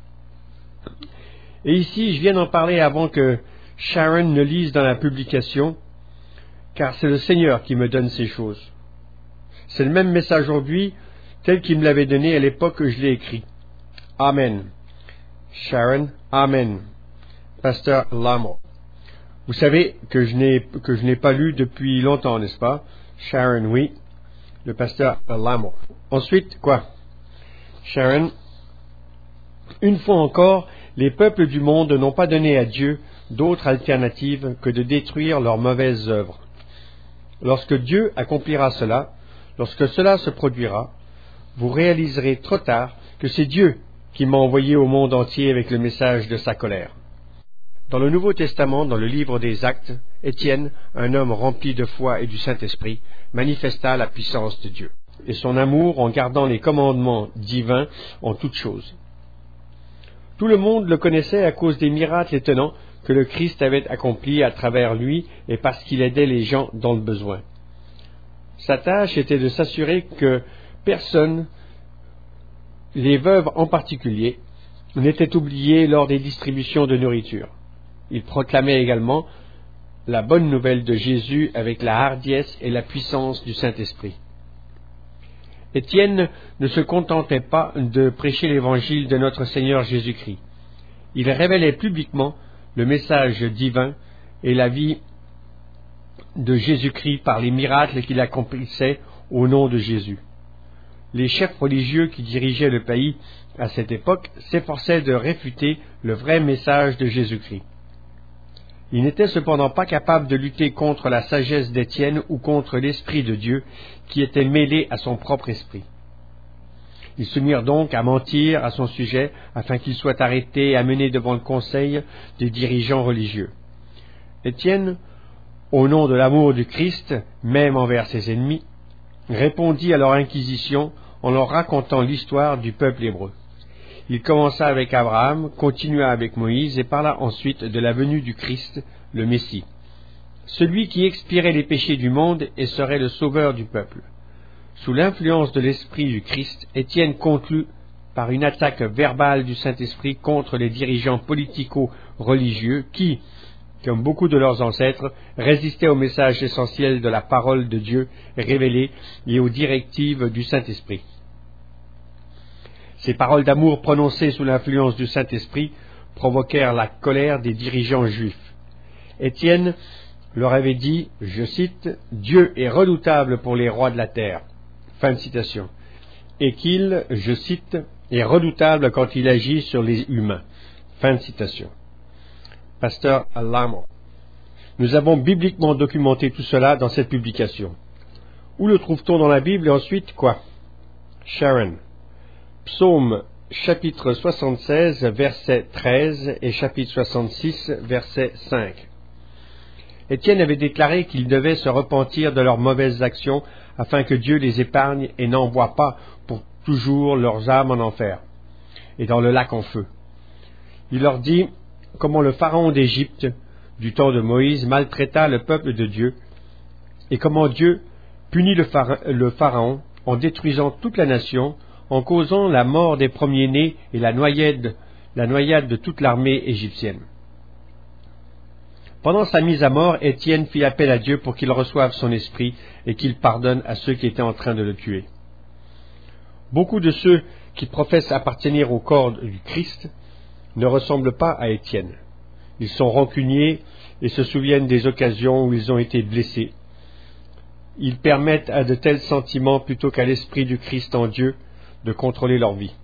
S1: Et ici, je viens d'en parler avant que Sharon ne lise dans la publication, car c'est le Seigneur qui me donne ces choses. C'est le même message aujourd'hui, tel qu'il me l'avait donné à l'époque que je l'ai écrit. Amen. Sharon, Amen. Pasteur Lamo. Vous savez que je n'ai pas lu depuis longtemps, n'est-ce pas? Sharon, oui. Le pasteur Lamo. Ensuite, quoi? Sharon, une fois encore, les peuples du monde n'ont pas donné à Dieu d'autre alternative que de détruire leurs mauvaises œuvres. Lorsque Dieu accomplira cela, lorsque cela se produira, vous réaliserez trop tard que c'est Dieu qui m'a envoyé au monde entier avec le message de sa colère. Dans le Nouveau Testament, dans le livre des Actes, Étienne, un homme rempli de foi et du Saint-Esprit, manifesta la puissance de Dieu et son amour en gardant les commandements divins en toutes choses. Tout le monde le connaissait à cause des miracles étonnants que le Christ avait accomplis à travers lui et parce qu'il aidait les gens dans le besoin. Sa tâche était de s'assurer que personne, les veuves en particulier, n'était oublié lors des distributions de nourriture. Il proclamait également la bonne nouvelle de Jésus avec la hardiesse et la puissance du Saint-Esprit. Étienne ne se contentait pas de prêcher l'évangile de notre Seigneur Jésus-Christ. Il révélait publiquement le message divin et la vie de Jésus-Christ par les miracles qu'il accomplissait au nom de Jésus. Les chefs religieux qui dirigeaient le pays à cette époque s'efforçaient de réfuter le vrai message de Jésus-Christ. Ils n'étaient cependant pas capables de lutter contre la sagesse d'Étienne ou contre l'Esprit de Dieu qui était mêlé à son propre esprit. Ils se mirent donc à mentir à son sujet afin qu'il soit arrêté et amené devant le conseil des dirigeants religieux. Étienne, au nom de l'amour du Christ, même envers ses ennemis, répondit à leur inquisition en leur racontant l'histoire du peuple hébreu. Il commença avec Abraham, continua avec Moïse et parla ensuite de la venue du Christ, le Messie, celui qui expierait les péchés du monde et serait le sauveur du peuple. Sous l'influence de l'Esprit du Christ, Étienne conclut par une attaque verbale du Saint-Esprit contre les dirigeants politico-religieux qui, comme beaucoup de leurs ancêtres, résistaient au message essentiel de la parole de Dieu révélée et aux directives du Saint-Esprit. Ces paroles d'amour prononcées sous l'influence du Saint-Esprit provoquèrent la colère des dirigeants juifs. Étienne leur avait dit, je cite, « Dieu est redoutable pour les rois de la terre ». Fin de citation. Et qu'il, je cite, « est redoutable quand il agit sur les humains ». Fin de citation. Pasteur Lamo. Nous avons bibliquement documenté tout cela dans cette publication. Où le trouve-t-on dans la Bible et ensuite quoi? Sharon. Psaume chapitre 76, verset 13 et chapitre 66, verset 5. Étienne avait déclaré qu'ils devaient se repentir de leurs mauvaises actions afin que Dieu les épargne et n'envoie pas pour toujours leurs âmes en enfer et dans le lac en feu. Il leur dit comment le pharaon d'Égypte, du temps de Moïse, maltraita le peuple de Dieu et comment Dieu punit le pharaon en détruisant toute la nation, en causant la mort des premiers-nés et la noyade de toute l'armée égyptienne. Pendant sa mise à mort, Étienne fit appel à Dieu pour qu'il reçoive son esprit et qu'il pardonne à ceux qui étaient en train de le tuer. Beaucoup de ceux qui professent appartenir au corps du Christ ne ressemblent pas à Étienne. Ils sont rancuniers et se souviennent des occasions où ils ont été blessés. Ils permettent à de tels sentiments plutôt qu'à l'esprit du Christ en Dieu de contrôler leur vie.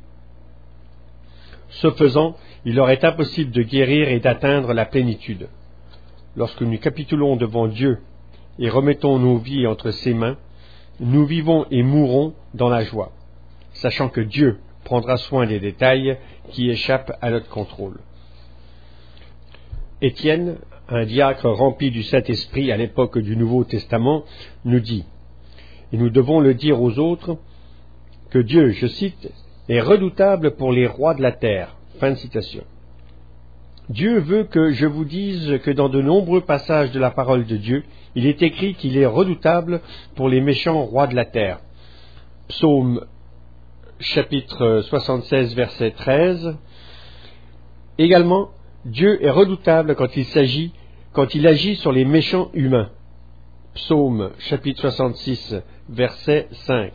S1: Ce faisant, il leur est impossible de guérir et d'atteindre la plénitude. Lorsque nous capitulons devant Dieu et remettons nos vies entre ses mains, nous vivons et mourrons dans la joie, sachant que Dieu prendra soin des détails qui échappent à notre contrôle. Étienne, un diacre rempli du Saint-Esprit à l'époque du Nouveau Testament, nous dit, et nous devons le dire aux autres, que Dieu, je cite, est redoutable pour les rois de la terre. Fin de citation. Dieu veut que je vous dise que dans de nombreux passages de la parole de Dieu, il est écrit qu'il est redoutable pour les méchants rois de la terre. Psaume chapitre 76, verset 13. Également, Dieu est redoutable quand il agit sur les méchants humains. Psaume chapitre 66, verset 5.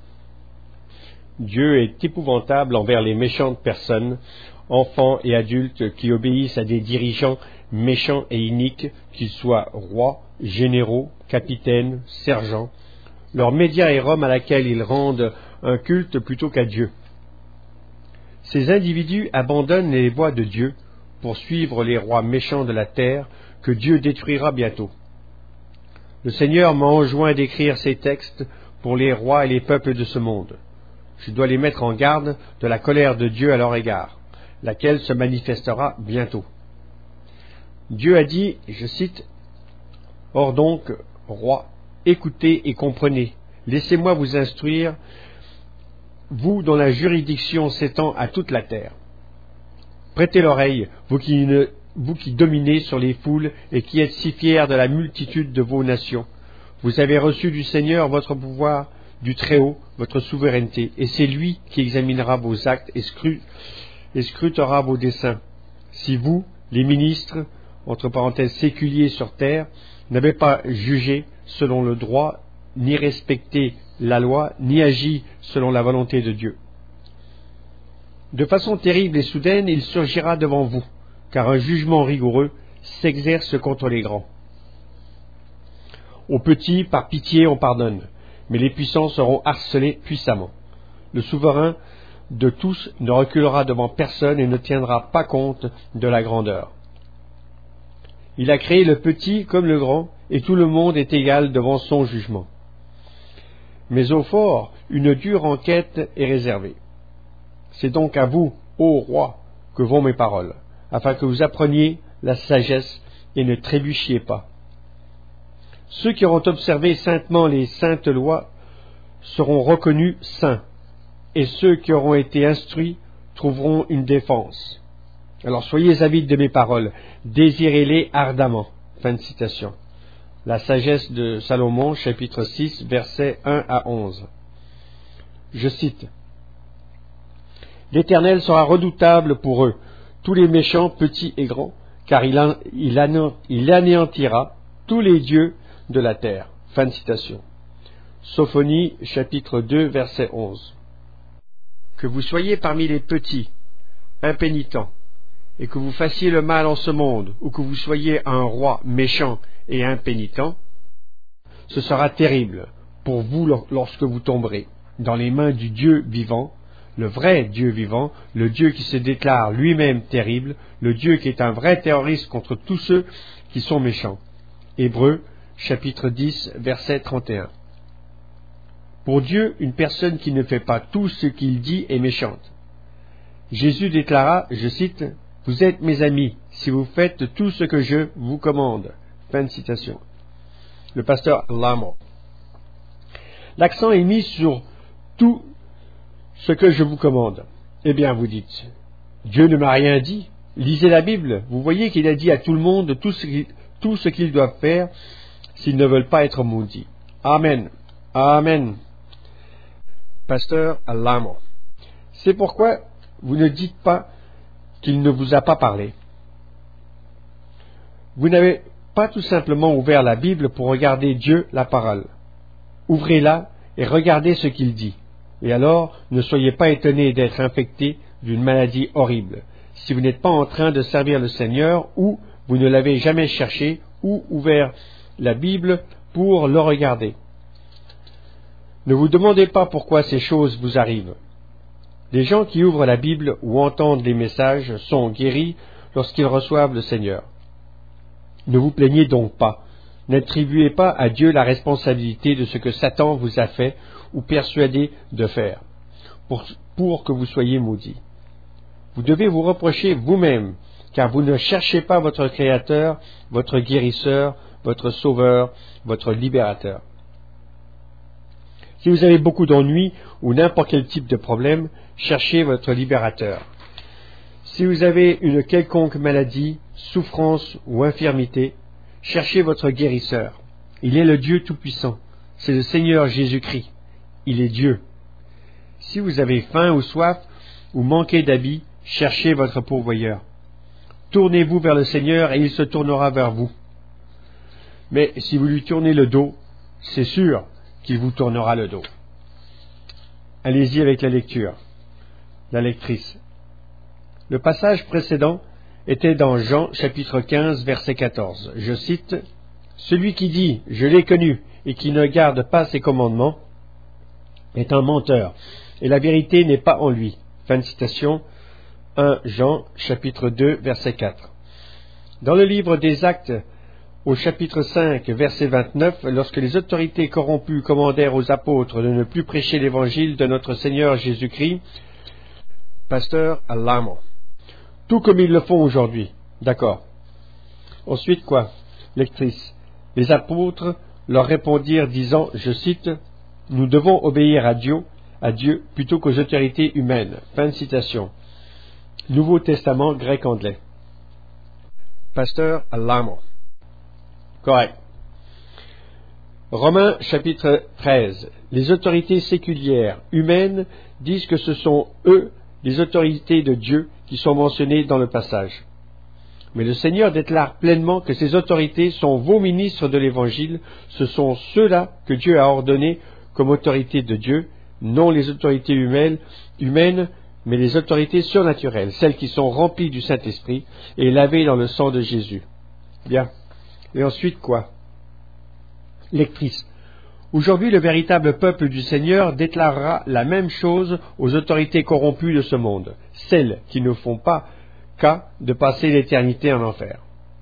S1: Dieu est épouvantable envers les méchantes personnes, enfants et adultes qui obéissent à des dirigeants méchants et iniques, qu'ils soient rois, généraux, capitaines, sergents. Leur média est Rome à laquelle ils rendent un culte plutôt qu'à Dieu. Ces individus abandonnent les voies de Dieu pour suivre les rois méchants de la terre que Dieu détruira bientôt. Le Seigneur m'a enjoint d'écrire ces textes pour les rois et les peuples de ce monde. Je dois les mettre en garde de la colère de Dieu à leur égard, laquelle se manifestera bientôt. Dieu a dit, je cite, « Or donc, rois, écoutez et comprenez, laissez-moi vous instruire, vous dont la juridiction s'étend à toute la terre. Prêtez l'oreille, vous qui dominez sur les foules et qui êtes si fiers de la multitude de vos nations. Vous avez reçu du Seigneur votre pouvoir, du Très-Haut, votre souveraineté, et c'est lui qui examinera vos actes et scrutera vos desseins. Si vous, les ministres, entre parenthèses séculiers sur terre, n'avez pas jugé selon le droit, ni respecté la loi, ni agi selon la volonté de Dieu. De façon terrible et soudaine, il surgira devant vous, car un jugement rigoureux s'exerce contre les grands. Aux petits, par pitié, on pardonne, mais les puissants seront harcelés puissamment. Le souverain de tous ne reculera devant personne et ne tiendra pas compte de la grandeur. Il a créé le petit comme le grand, et tout le monde est égal devant son jugement. Mais au fort, une dure enquête est réservée. C'est donc à vous, ô roi, que vont mes paroles, afin que vous appreniez la sagesse et ne trébuchiez pas. Ceux qui auront observé saintement les saintes lois seront reconnus saints, et ceux qui auront été instruits trouveront une défense. Alors soyez avides de mes paroles, désirez-les ardemment. Fin de citation. La sagesse de Salomon, chapitre 6, versets 1 à 11. Je cite. L'Éternel sera redoutable pour eux, tous les méchants, petits et grands, car il anéantira tous les dieux de la terre. Fin de citation. Sophonie, chapitre 2, verset 11. Que vous soyez parmi les petits, impénitents, et que vous fassiez le mal en ce monde, ou que vous soyez un roi méchant et impénitent, ce sera terrible pour vous lorsque vous tomberez dans les mains du Dieu vivant, le vrai Dieu vivant, le Dieu qui se déclare lui-même terrible, le Dieu qui est un vrai terroriste contre tous ceux qui sont méchants. Hébreux, chapitre 10, verset 31. Pour Dieu, une personne qui ne fait pas tout ce qu'il dit est méchante. Jésus déclara, je cite, « Vous êtes mes amis, si vous faites tout ce que je vous commande. » Fin de citation. Le pasteur Lamont. L'accent est mis sur tout ce que je vous commande. Eh bien, vous dites, Dieu ne m'a rien dit. Lisez la Bible. Vous voyez qu'il a dit à tout le monde tout ce qu'ils doivent faire s'ils ne veulent pas être maudits. Amen. Amen. Pasteur Lamont. C'est pourquoi vous ne dites pas qu'il ne vous a pas parlé. Vous n'avez pas tout simplement ouvert la Bible pour regarder Dieu, la parole. Ouvrez-la et regardez ce qu'il dit. Et alors, ne soyez pas étonnés d'être infectés d'une maladie horrible, si vous n'êtes pas en train de servir le Seigneur, ou vous ne l'avez jamais cherché, ou ouvert la Bible pour le regarder. Ne vous demandez pas pourquoi ces choses vous arrivent. Les gens qui ouvrent la Bible ou entendent les messages sont guéris lorsqu'ils reçoivent le Seigneur. Ne vous plaignez donc pas. N'attribuez pas à Dieu la responsabilité de ce que Satan vous a fait ou persuadé de faire, pour que vous soyez maudits. Vous devez vous reprocher vous-même, car vous ne cherchez pas votre Créateur, votre guérisseur, votre Sauveur, votre Libérateur. Si vous avez beaucoup d'ennuis ou n'importe quel type de problème, cherchez votre Libérateur. Si vous avez une quelconque maladie, souffrance ou infirmité, cherchez votre guérisseur. Il est le Dieu Tout-Puissant. C'est le Seigneur Jésus-Christ. Il est Dieu. Si vous avez faim ou soif ou manquez d'habits, cherchez votre pourvoyeur. Tournez-vous vers le Seigneur et il se tournera vers vous. Mais si vous lui tournez le dos, c'est sûr qu'il vous tournera le dos. Allez-y avec la lecture. La lectrice. Le passage précédent était dans Jean chapitre 15 verset 14. Je cite, « Celui qui dit « Je l'ai connu » et qui ne garde pas ses commandements est un menteur, et la vérité n'est pas en lui. » Fin de citation, 1 Jean chapitre 2 verset 4. Dans le livre des Actes, au chapitre 5 verset 29, lorsque les autorités corrompues commandèrent aux apôtres de ne plus prêcher l'évangile de notre Seigneur Jésus-Christ, pasteur Alamo, tout comme ils le font aujourd'hui. D'accord. Ensuite quoi? Lectrice. Les apôtres leur répondirent disant, je cite, « Nous devons obéir à Dieu plutôt qu'aux autorités humaines. » Fin de citation. Nouveau Testament grec-anglais. Pasteur Alamo. Correct. Romains chapitre 13. Les autorités séculières humaines disent que ce sont eux, les autorités de Dieu, qui sont mentionnées dans le passage. Mais le Seigneur déclare pleinement que ces autorités sont vos ministres de l'Évangile, ce sont ceux-là que Dieu a ordonnés comme autorités de Dieu, non les autorités humaines, mais les autorités surnaturelles, celles qui sont remplies du Saint-Esprit et lavées dans le sang de Jésus. Bien. Et ensuite quoi? Lectrice. Aujourd'hui, le véritable peuple du Seigneur déclarera la même chose aux autorités corrompues de ce monde, celles qui ne font pas cas de passer l'éternité en enfer.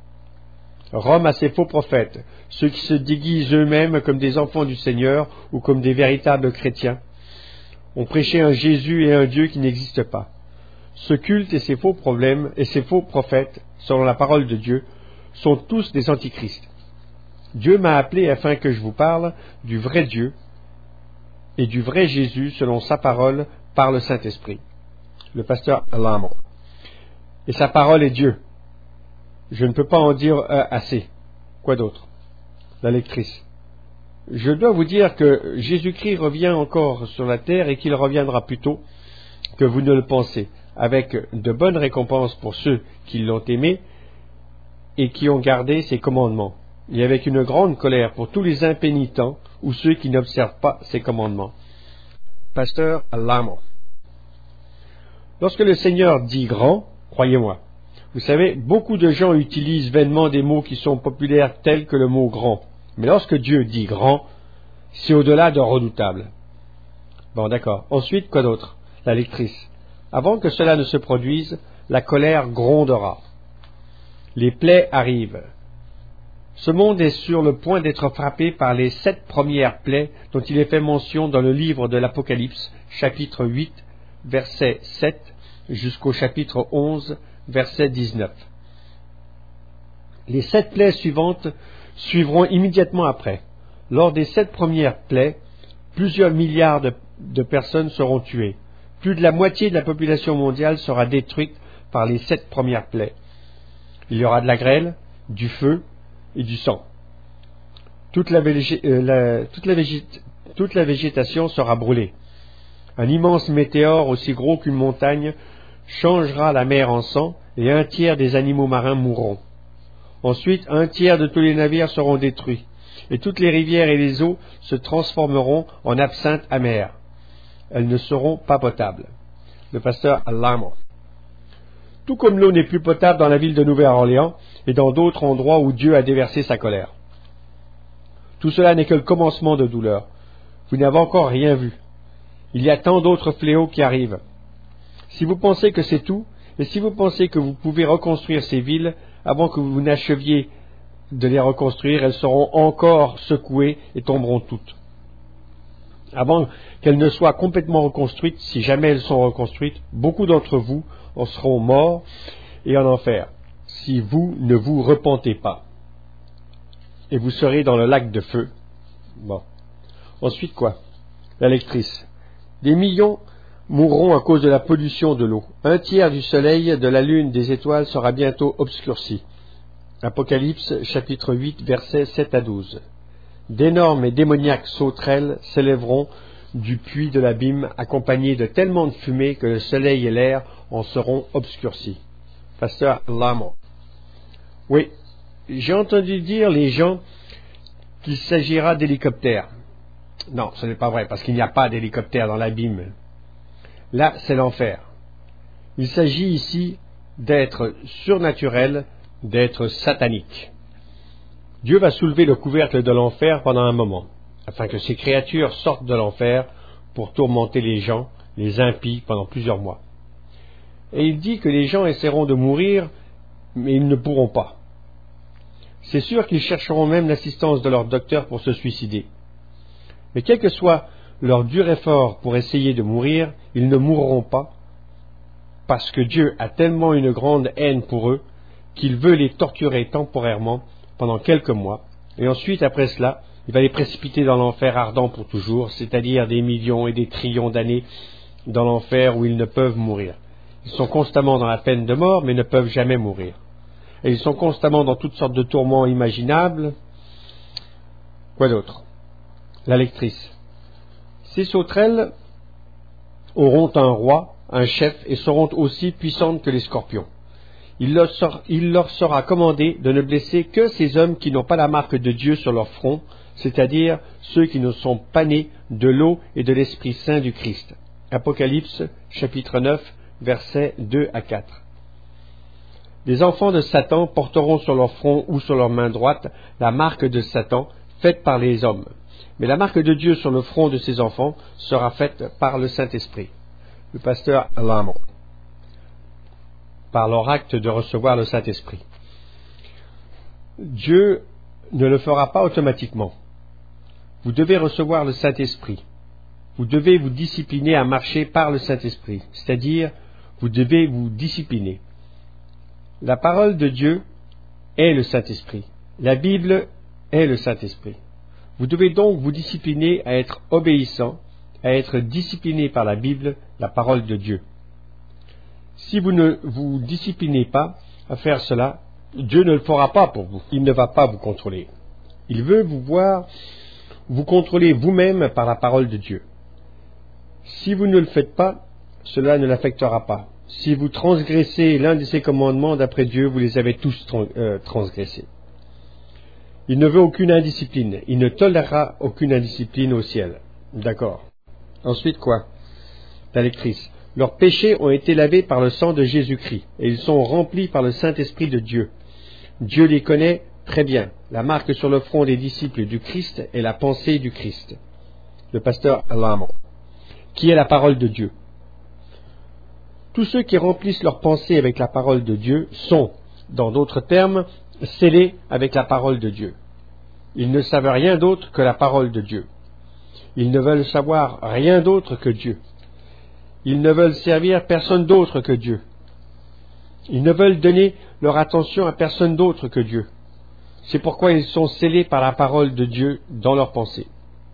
S1: Rome a ses faux prophètes, ceux qui se déguisent eux-mêmes comme des enfants du Seigneur ou comme des véritables chrétiens, ont prêché un Jésus et un Dieu qui n'existent pas. Ce culte et ses faux problèmes et ses faux prophètes, selon la parole de Dieu, sont tous des antichrists. Dieu m'a appelé afin que je vous parle du vrai Dieu et du vrai Jésus selon sa parole par le Saint-Esprit. Le pasteur Alamo. Et sa parole est Dieu. Je ne peux pas en dire assez. Quoi d'autre? La lectrice. Je dois vous dire que Jésus-Christ revient encore sur la terre et qu'il reviendra plus tôt que vous ne le pensez, avec de bonnes récompenses pour ceux qui l'ont aimé et qui ont gardé ses commandements, et avec une grande colère pour tous les impénitents ou ceux qui n'observent pas ses commandements. Pasteur Alamo. Lorsque le Seigneur dit grand, croyez-moi, vous savez, beaucoup de gens utilisent vainement des mots qui sont populaires tels que le mot grand. Mais lorsque Dieu dit grand, c'est au-delà de redoutable. Bon, d'accord. Ensuite, quoi d'autre? La lectrice. Avant que cela ne se produise, la colère grondera. Les plaies arrivent. Ce monde est sur le point d'être frappé par les 7 premières plaies dont il est fait mention dans le livre de l'Apocalypse, chapitre 8, verset 7, jusqu'au chapitre 11, verset 19. Les 7 plaies suivantes suivront immédiatement après. Lors des 7 premières plaies, plusieurs milliards de personnes seront tuées. Plus de la moitié de la population mondiale sera détruite par les 7 premières plaies. Il y aura de la grêle, du feu et du sang. Toute la végétation sera brûlée. Un immense météore aussi gros qu'une montagne changera la mer en sang et 1/3 des animaux marins mourront. Ensuite, 1/3 de tous les navires seront détruits, et toutes les rivières et les eaux se transformeront en absinthe amère. Elles ne seront pas potables. Le pasteur Alamo. Tout comme l'eau n'est plus potable dans la ville de Nouvelle-Orléans et dans d'autres endroits où Dieu a déversé sa colère. Tout cela n'est que le commencement de douleur. Vous n'avez encore rien vu. Il y a tant d'autres fléaux qui arrivent. Si vous pensez que c'est tout, et si vous pensez que vous pouvez reconstruire ces villes, avant que vous n'acheviez de les reconstruire, elles seront encore secouées et tomberont toutes. Avant qu'elles ne soient complètement reconstruites, si jamais elles sont reconstruites, beaucoup d'entre vous en seront morts et en enfer. si vous ne vous repentez pas. Et vous serez dans le lac de feu. Bon. Ensuite quoi? La lectrice. Des millions mourront à cause de la pollution de l'eau. 1/3 du soleil, de la lune, des étoiles sera bientôt obscurci. Apocalypse, chapitre 8, versets 7 à 12. D'énormes et démoniaques sauterelles s'élèveront du puits de l'abîme, accompagnées de tellement de fumée que le soleil et l'air en seront obscurcis. Pasteur Lamont. Oui, j'ai entendu dire les gens qu'il s'agira d'hélicoptères. Non, ce n'est pas vrai, parce qu'il n'y a pas d'hélicoptère dans l'abîme. Là, c'est l'enfer. Il s'agit ici d'être surnaturel, d'être satanique. Dieu va soulever le couvercle de l'enfer pendant un moment, afin que ces créatures sortent de l'enfer pour tourmenter les gens, les impies, pendant plusieurs mois. Et il dit que les gens essaieront de mourir, mais ils ne pourront pas. C'est sûr qu'ils chercheront même l'assistance de leur docteur pour se suicider. Mais quel que soit leur dur effort pour essayer de mourir, ils ne mourront pas, parce que Dieu a tellement une grande haine pour eux qu'il veut les torturer temporairement pendant quelques mois, et ensuite, après cela, il va les précipiter dans l'enfer ardent pour toujours, c'est-à-dire des millions et des trillions d'années dans l'enfer où ils ne peuvent mourir. Ils sont constamment dans la peine de mort, mais ne peuvent jamais mourir. Et ils sont constamment dans toutes sortes de tourments imaginables. Quoi d'autre? La lectrice. Ces sauterelles auront un roi, un chef, et seront aussi puissantes que les scorpions. Il leur sera commandé de ne blesser que ces hommes qui n'ont pas la marque de Dieu sur leur front, c'est-à-dire ceux qui ne sont pas nés de l'eau et de l'Esprit Saint du Christ. Apocalypse, chapitre 9, versets 2 à 4. Les enfants de Satan porteront sur leur front ou sur leur main droite la marque de Satan, faite par les hommes. Mais la marque de Dieu sur le front de ces enfants sera faite par le Saint-Esprit. Le pasteur Lamont. Par leur acte de recevoir le Saint-Esprit. Dieu ne le fera pas automatiquement. Vous devez recevoir le Saint-Esprit. Vous devez vous discipliner à marcher par le Saint-Esprit, c'est-à-dire vous devez vous discipliner. La parole de Dieu est le Saint-Esprit. La Bible est le Saint-Esprit. Vous devez donc vous discipliner à être obéissant, à être discipliné par la Bible, la parole de Dieu. Si vous ne vous disciplinez pas à faire cela, Dieu ne le fera pas pour vous. Il ne va pas vous contrôler. Il veut vous voir vous contrôler vous-même par la parole de Dieu. Si vous ne le faites pas, cela ne l'affectera pas. Si vous transgressez l'un de ses commandements d'après Dieu, vous les avez tous transgressés. Il ne veut aucune indiscipline. Il ne tolérera aucune indiscipline au ciel. D'accord. Ensuite quoi? La lectrice. Leurs péchés ont été lavés par le sang de Jésus-Christ, et ils sont remplis par le Saint-Esprit de Dieu. Dieu les connaît très bien. La marque sur le front des disciples du Christ est la pensée du Christ. Le pasteur Lamont. Qui est la parole de Dieu. Tous ceux qui remplissent leur pensée avec la parole de Dieu sont, dans d'autres termes, scellés avec la parole de Dieu. Ils ne savent rien d'autre que la parole de Dieu. Ils ne veulent savoir rien d'autre que Dieu. Ils ne veulent servir personne d'autre que Dieu. Ils ne veulent donner leur attention à personne d'autre que Dieu. C'est pourquoi ils sont scellés par la parole de Dieu dans leur pensée.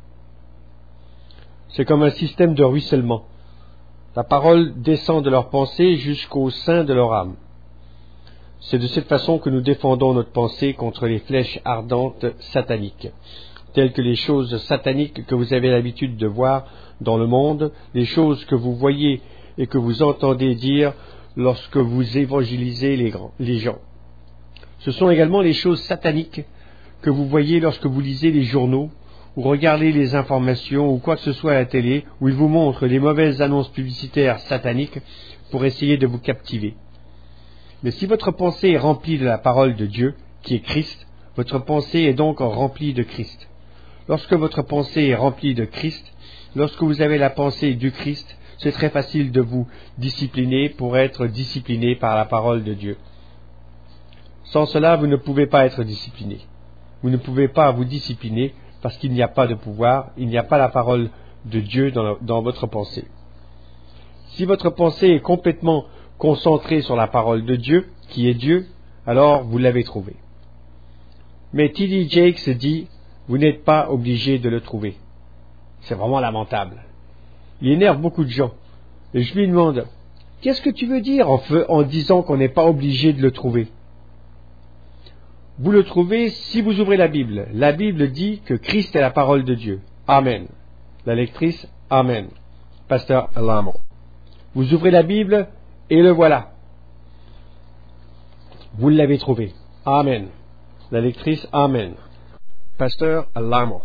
S1: C'est comme un système de ruissellement. La parole descend de leur pensée jusqu'au sein de leur âme. C'est de cette façon que nous défendons notre pensée contre les flèches ardentes sataniques, telles que les choses sataniques que vous avez l'habitude de voir dans le monde, les choses que vous voyez et que vous entendez dire lorsque vous évangélisez les gens. Ce sont également les choses sataniques que vous voyez lorsque vous lisez les journaux ou regardez les informations ou quoi que ce soit à la télé où ils vous montrent les mauvaises annonces publicitaires sataniques pour essayer de vous captiver. Mais si votre pensée est remplie de la parole de Dieu, qui est Christ, votre pensée est donc remplie de Christ. Lorsque votre pensée est remplie de Christ, lorsque vous avez la pensée du Christ, c'est très facile de vous discipliner pour être discipliné par la parole de Dieu. Sans cela, vous ne pouvez pas être discipliné. Vous ne pouvez pas vous discipliner parce qu'il n'y a pas de pouvoir, il n'y a pas la parole de Dieu dans votre pensée. Si votre pensée est complètement concentrée sur la parole de Dieu, qui est Dieu, alors vous l'avez trouvé. Mais T.D. Jakes dit, vous n'êtes pas obligé de le trouver. C'est vraiment lamentable. Il énerve beaucoup de gens. Et je lui demande, qu'est-ce que tu veux dire en disant qu'on n'est pas obligé de le trouver? Vous le trouvez si vous ouvrez la Bible. La Bible dit que Christ est la parole de Dieu. Amen. La lectrice, Amen. Pasteur Alamo. Vous ouvrez la Bible et le voilà. Vous l'avez trouvé. Amen. La lectrice, Amen. Pasteur Alamo.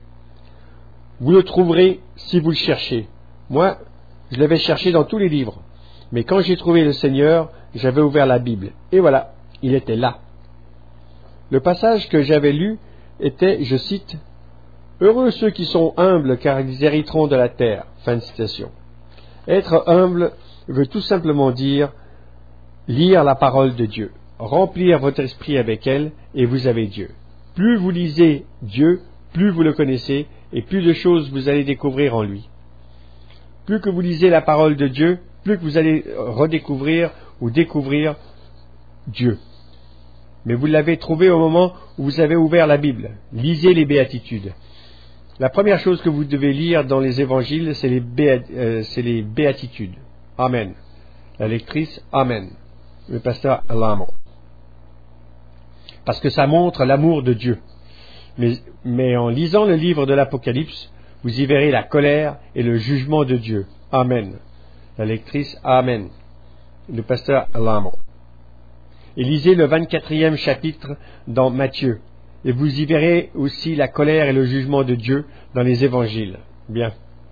S1: Vous le trouverez si vous le cherchez. Moi, je l'avais cherché dans tous les livres. Mais quand j'ai trouvé le Seigneur, j'avais ouvert la Bible. Et voilà, il était là. Le passage que j'avais lu était, je cite, « Heureux ceux qui sont humbles, car ils hériteront de la terre. » Fin de citation. Être humble veut tout simplement dire lire la parole de Dieu, remplir votre esprit avec elle, et vous avez Dieu. Plus vous lisez Dieu, plus vous le connaissez, et plus de choses vous allez découvrir en lui. Plus que vous lisez la parole de Dieu, plus que vous allez redécouvrir ou découvrir Dieu. Mais vous l'avez trouvé au moment où vous avez ouvert la Bible. Lisez les béatitudes. La première chose que vous devez lire dans les évangiles, c'est les béatitudes. Amen. La lectrice, Amen. Le pasteur Alamo. Parce que ça montre l'amour de Dieu. Mais en lisant le livre de l'Apocalypse, vous y verrez la colère et le jugement de Dieu. Amen. La lectrice, Amen. Le pasteur Alamo. Et lisez le 24e chapitre dans Matthieu. Et vous y verrez aussi la colère et le jugement de Dieu dans les évangiles. Bien.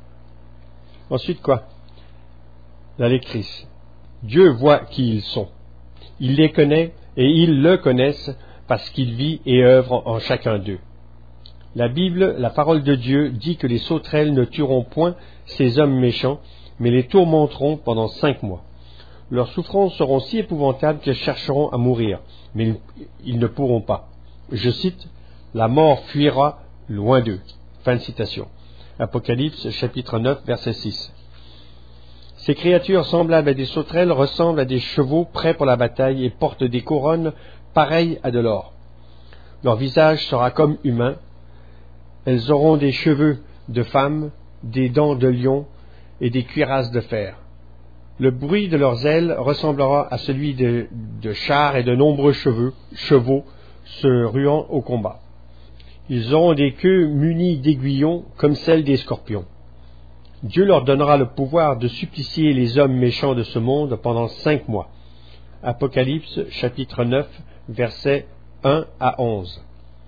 S1: Ensuite quoi? La lectrice. Dieu voit qui ils sont. Il les connaît et ils le connaissent parce qu'il vit et œuvre en chacun d'eux. La Bible, la parole de Dieu, dit que les sauterelles ne tueront point ces hommes méchants, mais les tourmenteront pendant 5 mois. Leurs souffrances seront si épouvantables qu'elles chercheront à mourir, mais ils ne pourront pas. Je cite, « La mort fuira loin d'eux. » Fin de citation. Apocalypse, chapitre 9, verset 6. Ces créatures semblables à des sauterelles ressemblent à des chevaux prêts pour la bataille et portent des couronnes pareilles à de l'or. Leur visage sera comme humain. Elles auront des cheveux de femme, des dents de lion et des cuirasses de fer. Le bruit de leurs ailes ressemblera à celui de chars et de nombreux chevaux se ruant au combat. Ils auront des queues munies d'aiguillons comme celles des scorpions. Dieu leur donnera le pouvoir de supplicier les hommes méchants de ce monde pendant 5 mois. Apocalypse, chapitre 9, versets 1 à 11.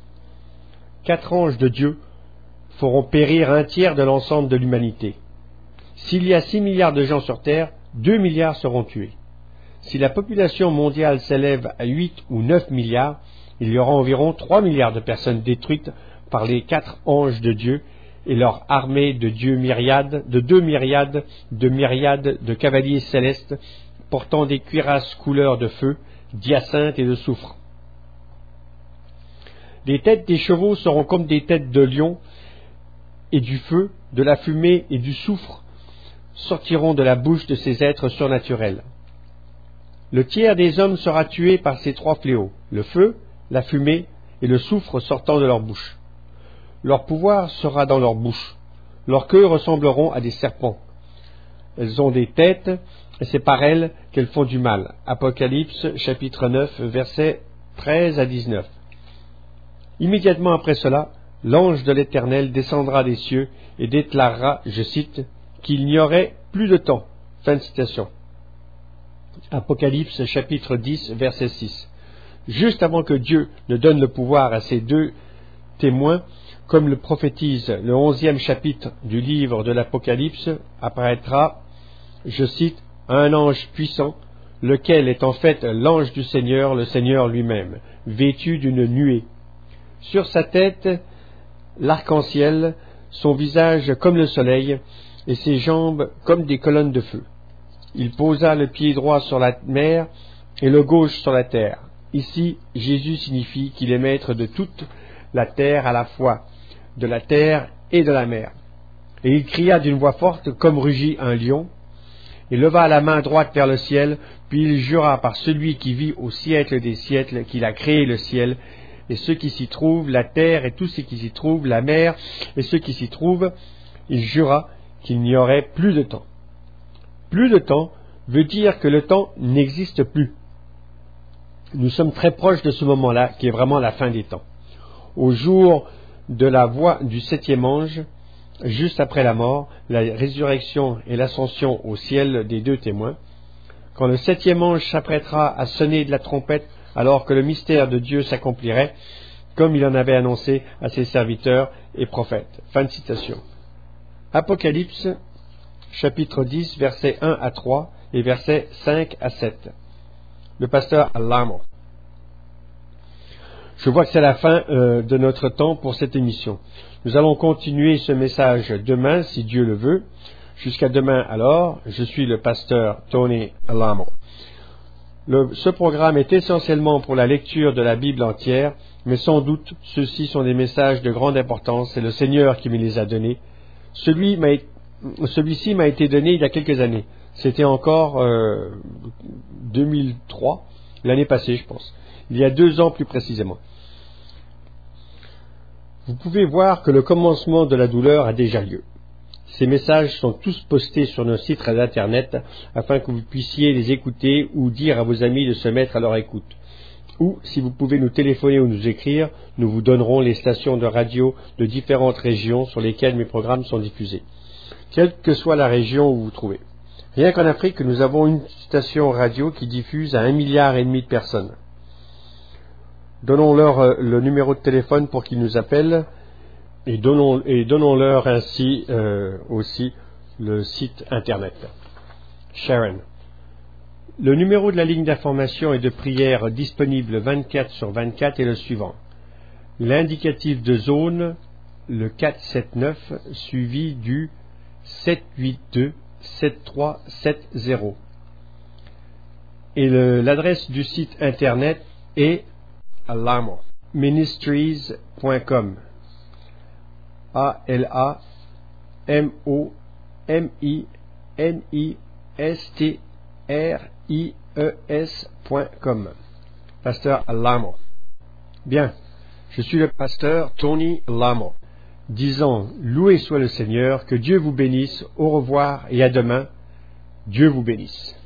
S1: 4 anges de Dieu feront périr 1/3 de l'ensemble de l'humanité. S'il y a 6 milliards de gens sur Terre, 2 milliards seront tués. Si la population mondiale s'élève à 8 ou 9 milliards, il y aura environ 3 milliards de personnes détruites par les 4 anges de Dieu et leur armée de 2 myriades de cavaliers célestes portant des cuirasses couleur de feu, d'hyacinthe et de soufre. Les têtes des chevaux seront comme des têtes de lions, et du feu, de la fumée et du soufre sortiront de la bouche de ces êtres surnaturels. Le tiers des hommes sera tué par ces 3 fléaux, le feu, la fumée et le soufre sortant de leur bouche. Leur pouvoir sera dans leur bouche. Leurs queues ressembleront à des serpents. Elles ont des têtes, et c'est par elles qu'elles font du mal. Apocalypse, chapitre 9, versets 13 à 19. Immédiatement après cela, l'ange de l'Éternel descendra des cieux et déclarera, je cite, qu'il n'y aurait plus de temps. Fin de citation. Apocalypse, chapitre 10, verset 6. Juste avant que Dieu ne donne le pouvoir à ces 2 témoins, comme le prophétise le 11e chapitre du livre de l'Apocalypse, apparaîtra, je cite, un ange puissant, lequel est en fait l'ange du Seigneur, le Seigneur lui-même, vêtu d'une nuée. Sur sa tête, l'arc-en-ciel, son visage comme le soleil, et ses jambes comme des colonnes de feu. Il posa le pied droit sur la mer et le gauche sur la terre. Ici, Jésus signifie qu'il est maître de toute la terre à la fois, de la terre et de la mer. Et il cria d'une voix forte comme rugit un lion, et leva la main droite vers le ciel, puis il jura par celui qui vit au siècle des siècles qu'il a créé le ciel, et ceux qui s'y trouvent, la terre et tout ce qui s'y trouve, la mer et ceux qui s'y trouvent, il jura qu'il n'y aurait plus de temps. Plus de temps veut dire que le temps n'existe plus. Nous sommes très proches de ce moment-là, qui est vraiment la fin des temps. Au jour de la voix du septième ange, juste après la mort, la résurrection et l'ascension au ciel des deux témoins, quand le septième ange s'apprêtera à sonner de la trompette, alors que le mystère de Dieu s'accomplirait, comme il en avait annoncé à ses serviteurs et prophètes. Fin de citation. Apocalypse, chapitre 10, versets 1 à 3 et versets 5 à 7. Le pasteur Alamo. Je vois que c'est la fin de notre temps pour cette émission. Nous allons continuer ce message demain, si Dieu le veut. Jusqu'à demain alors, je suis le pasteur Tony Alamo. Ce programme est essentiellement pour la lecture de la Bible entière, mais sans doute ceux-ci sont des messages de grande importance. C'est le Seigneur qui me les a donnés. Celui-ci m'a été donné il y a quelques années. C'était encore 2003, l'année passée je pense. Il y a 2 ans plus précisément. Vous pouvez voir que le commencement de la douleur a déjà lieu. Ces messages sont tous postés sur nos sites d'internet afin que vous puissiez les écouter ou dire à vos amis de se mettre à leur écoute. Ou, si vous pouvez nous téléphoner ou nous écrire, nous vous donnerons les stations de radio de différentes régions sur lesquelles mes programmes sont diffusés, quelle que soit la région où vous vous trouvez. Rien qu'en Afrique, nous avons une station radio qui diffuse à 1,5 milliard de personnes. Donnons-leur le numéro de téléphone pour qu'ils nous appellent et donnons-leur ainsi aussi le site internet. Sharon. Le numéro de la ligne d'information et de prière disponible 24/24 est le suivant. L'indicatif de zone, le 479, suivi du 782-7370. Et l'adresse du site internet est Alamo Ministries.com. ALAMOMINISTRIES.com. Pasteur Alamo. Bien, je suis le pasteur Tony Alamo. Disons, loué soit le Seigneur, que Dieu vous bénisse, au revoir et à demain. Dieu vous bénisse.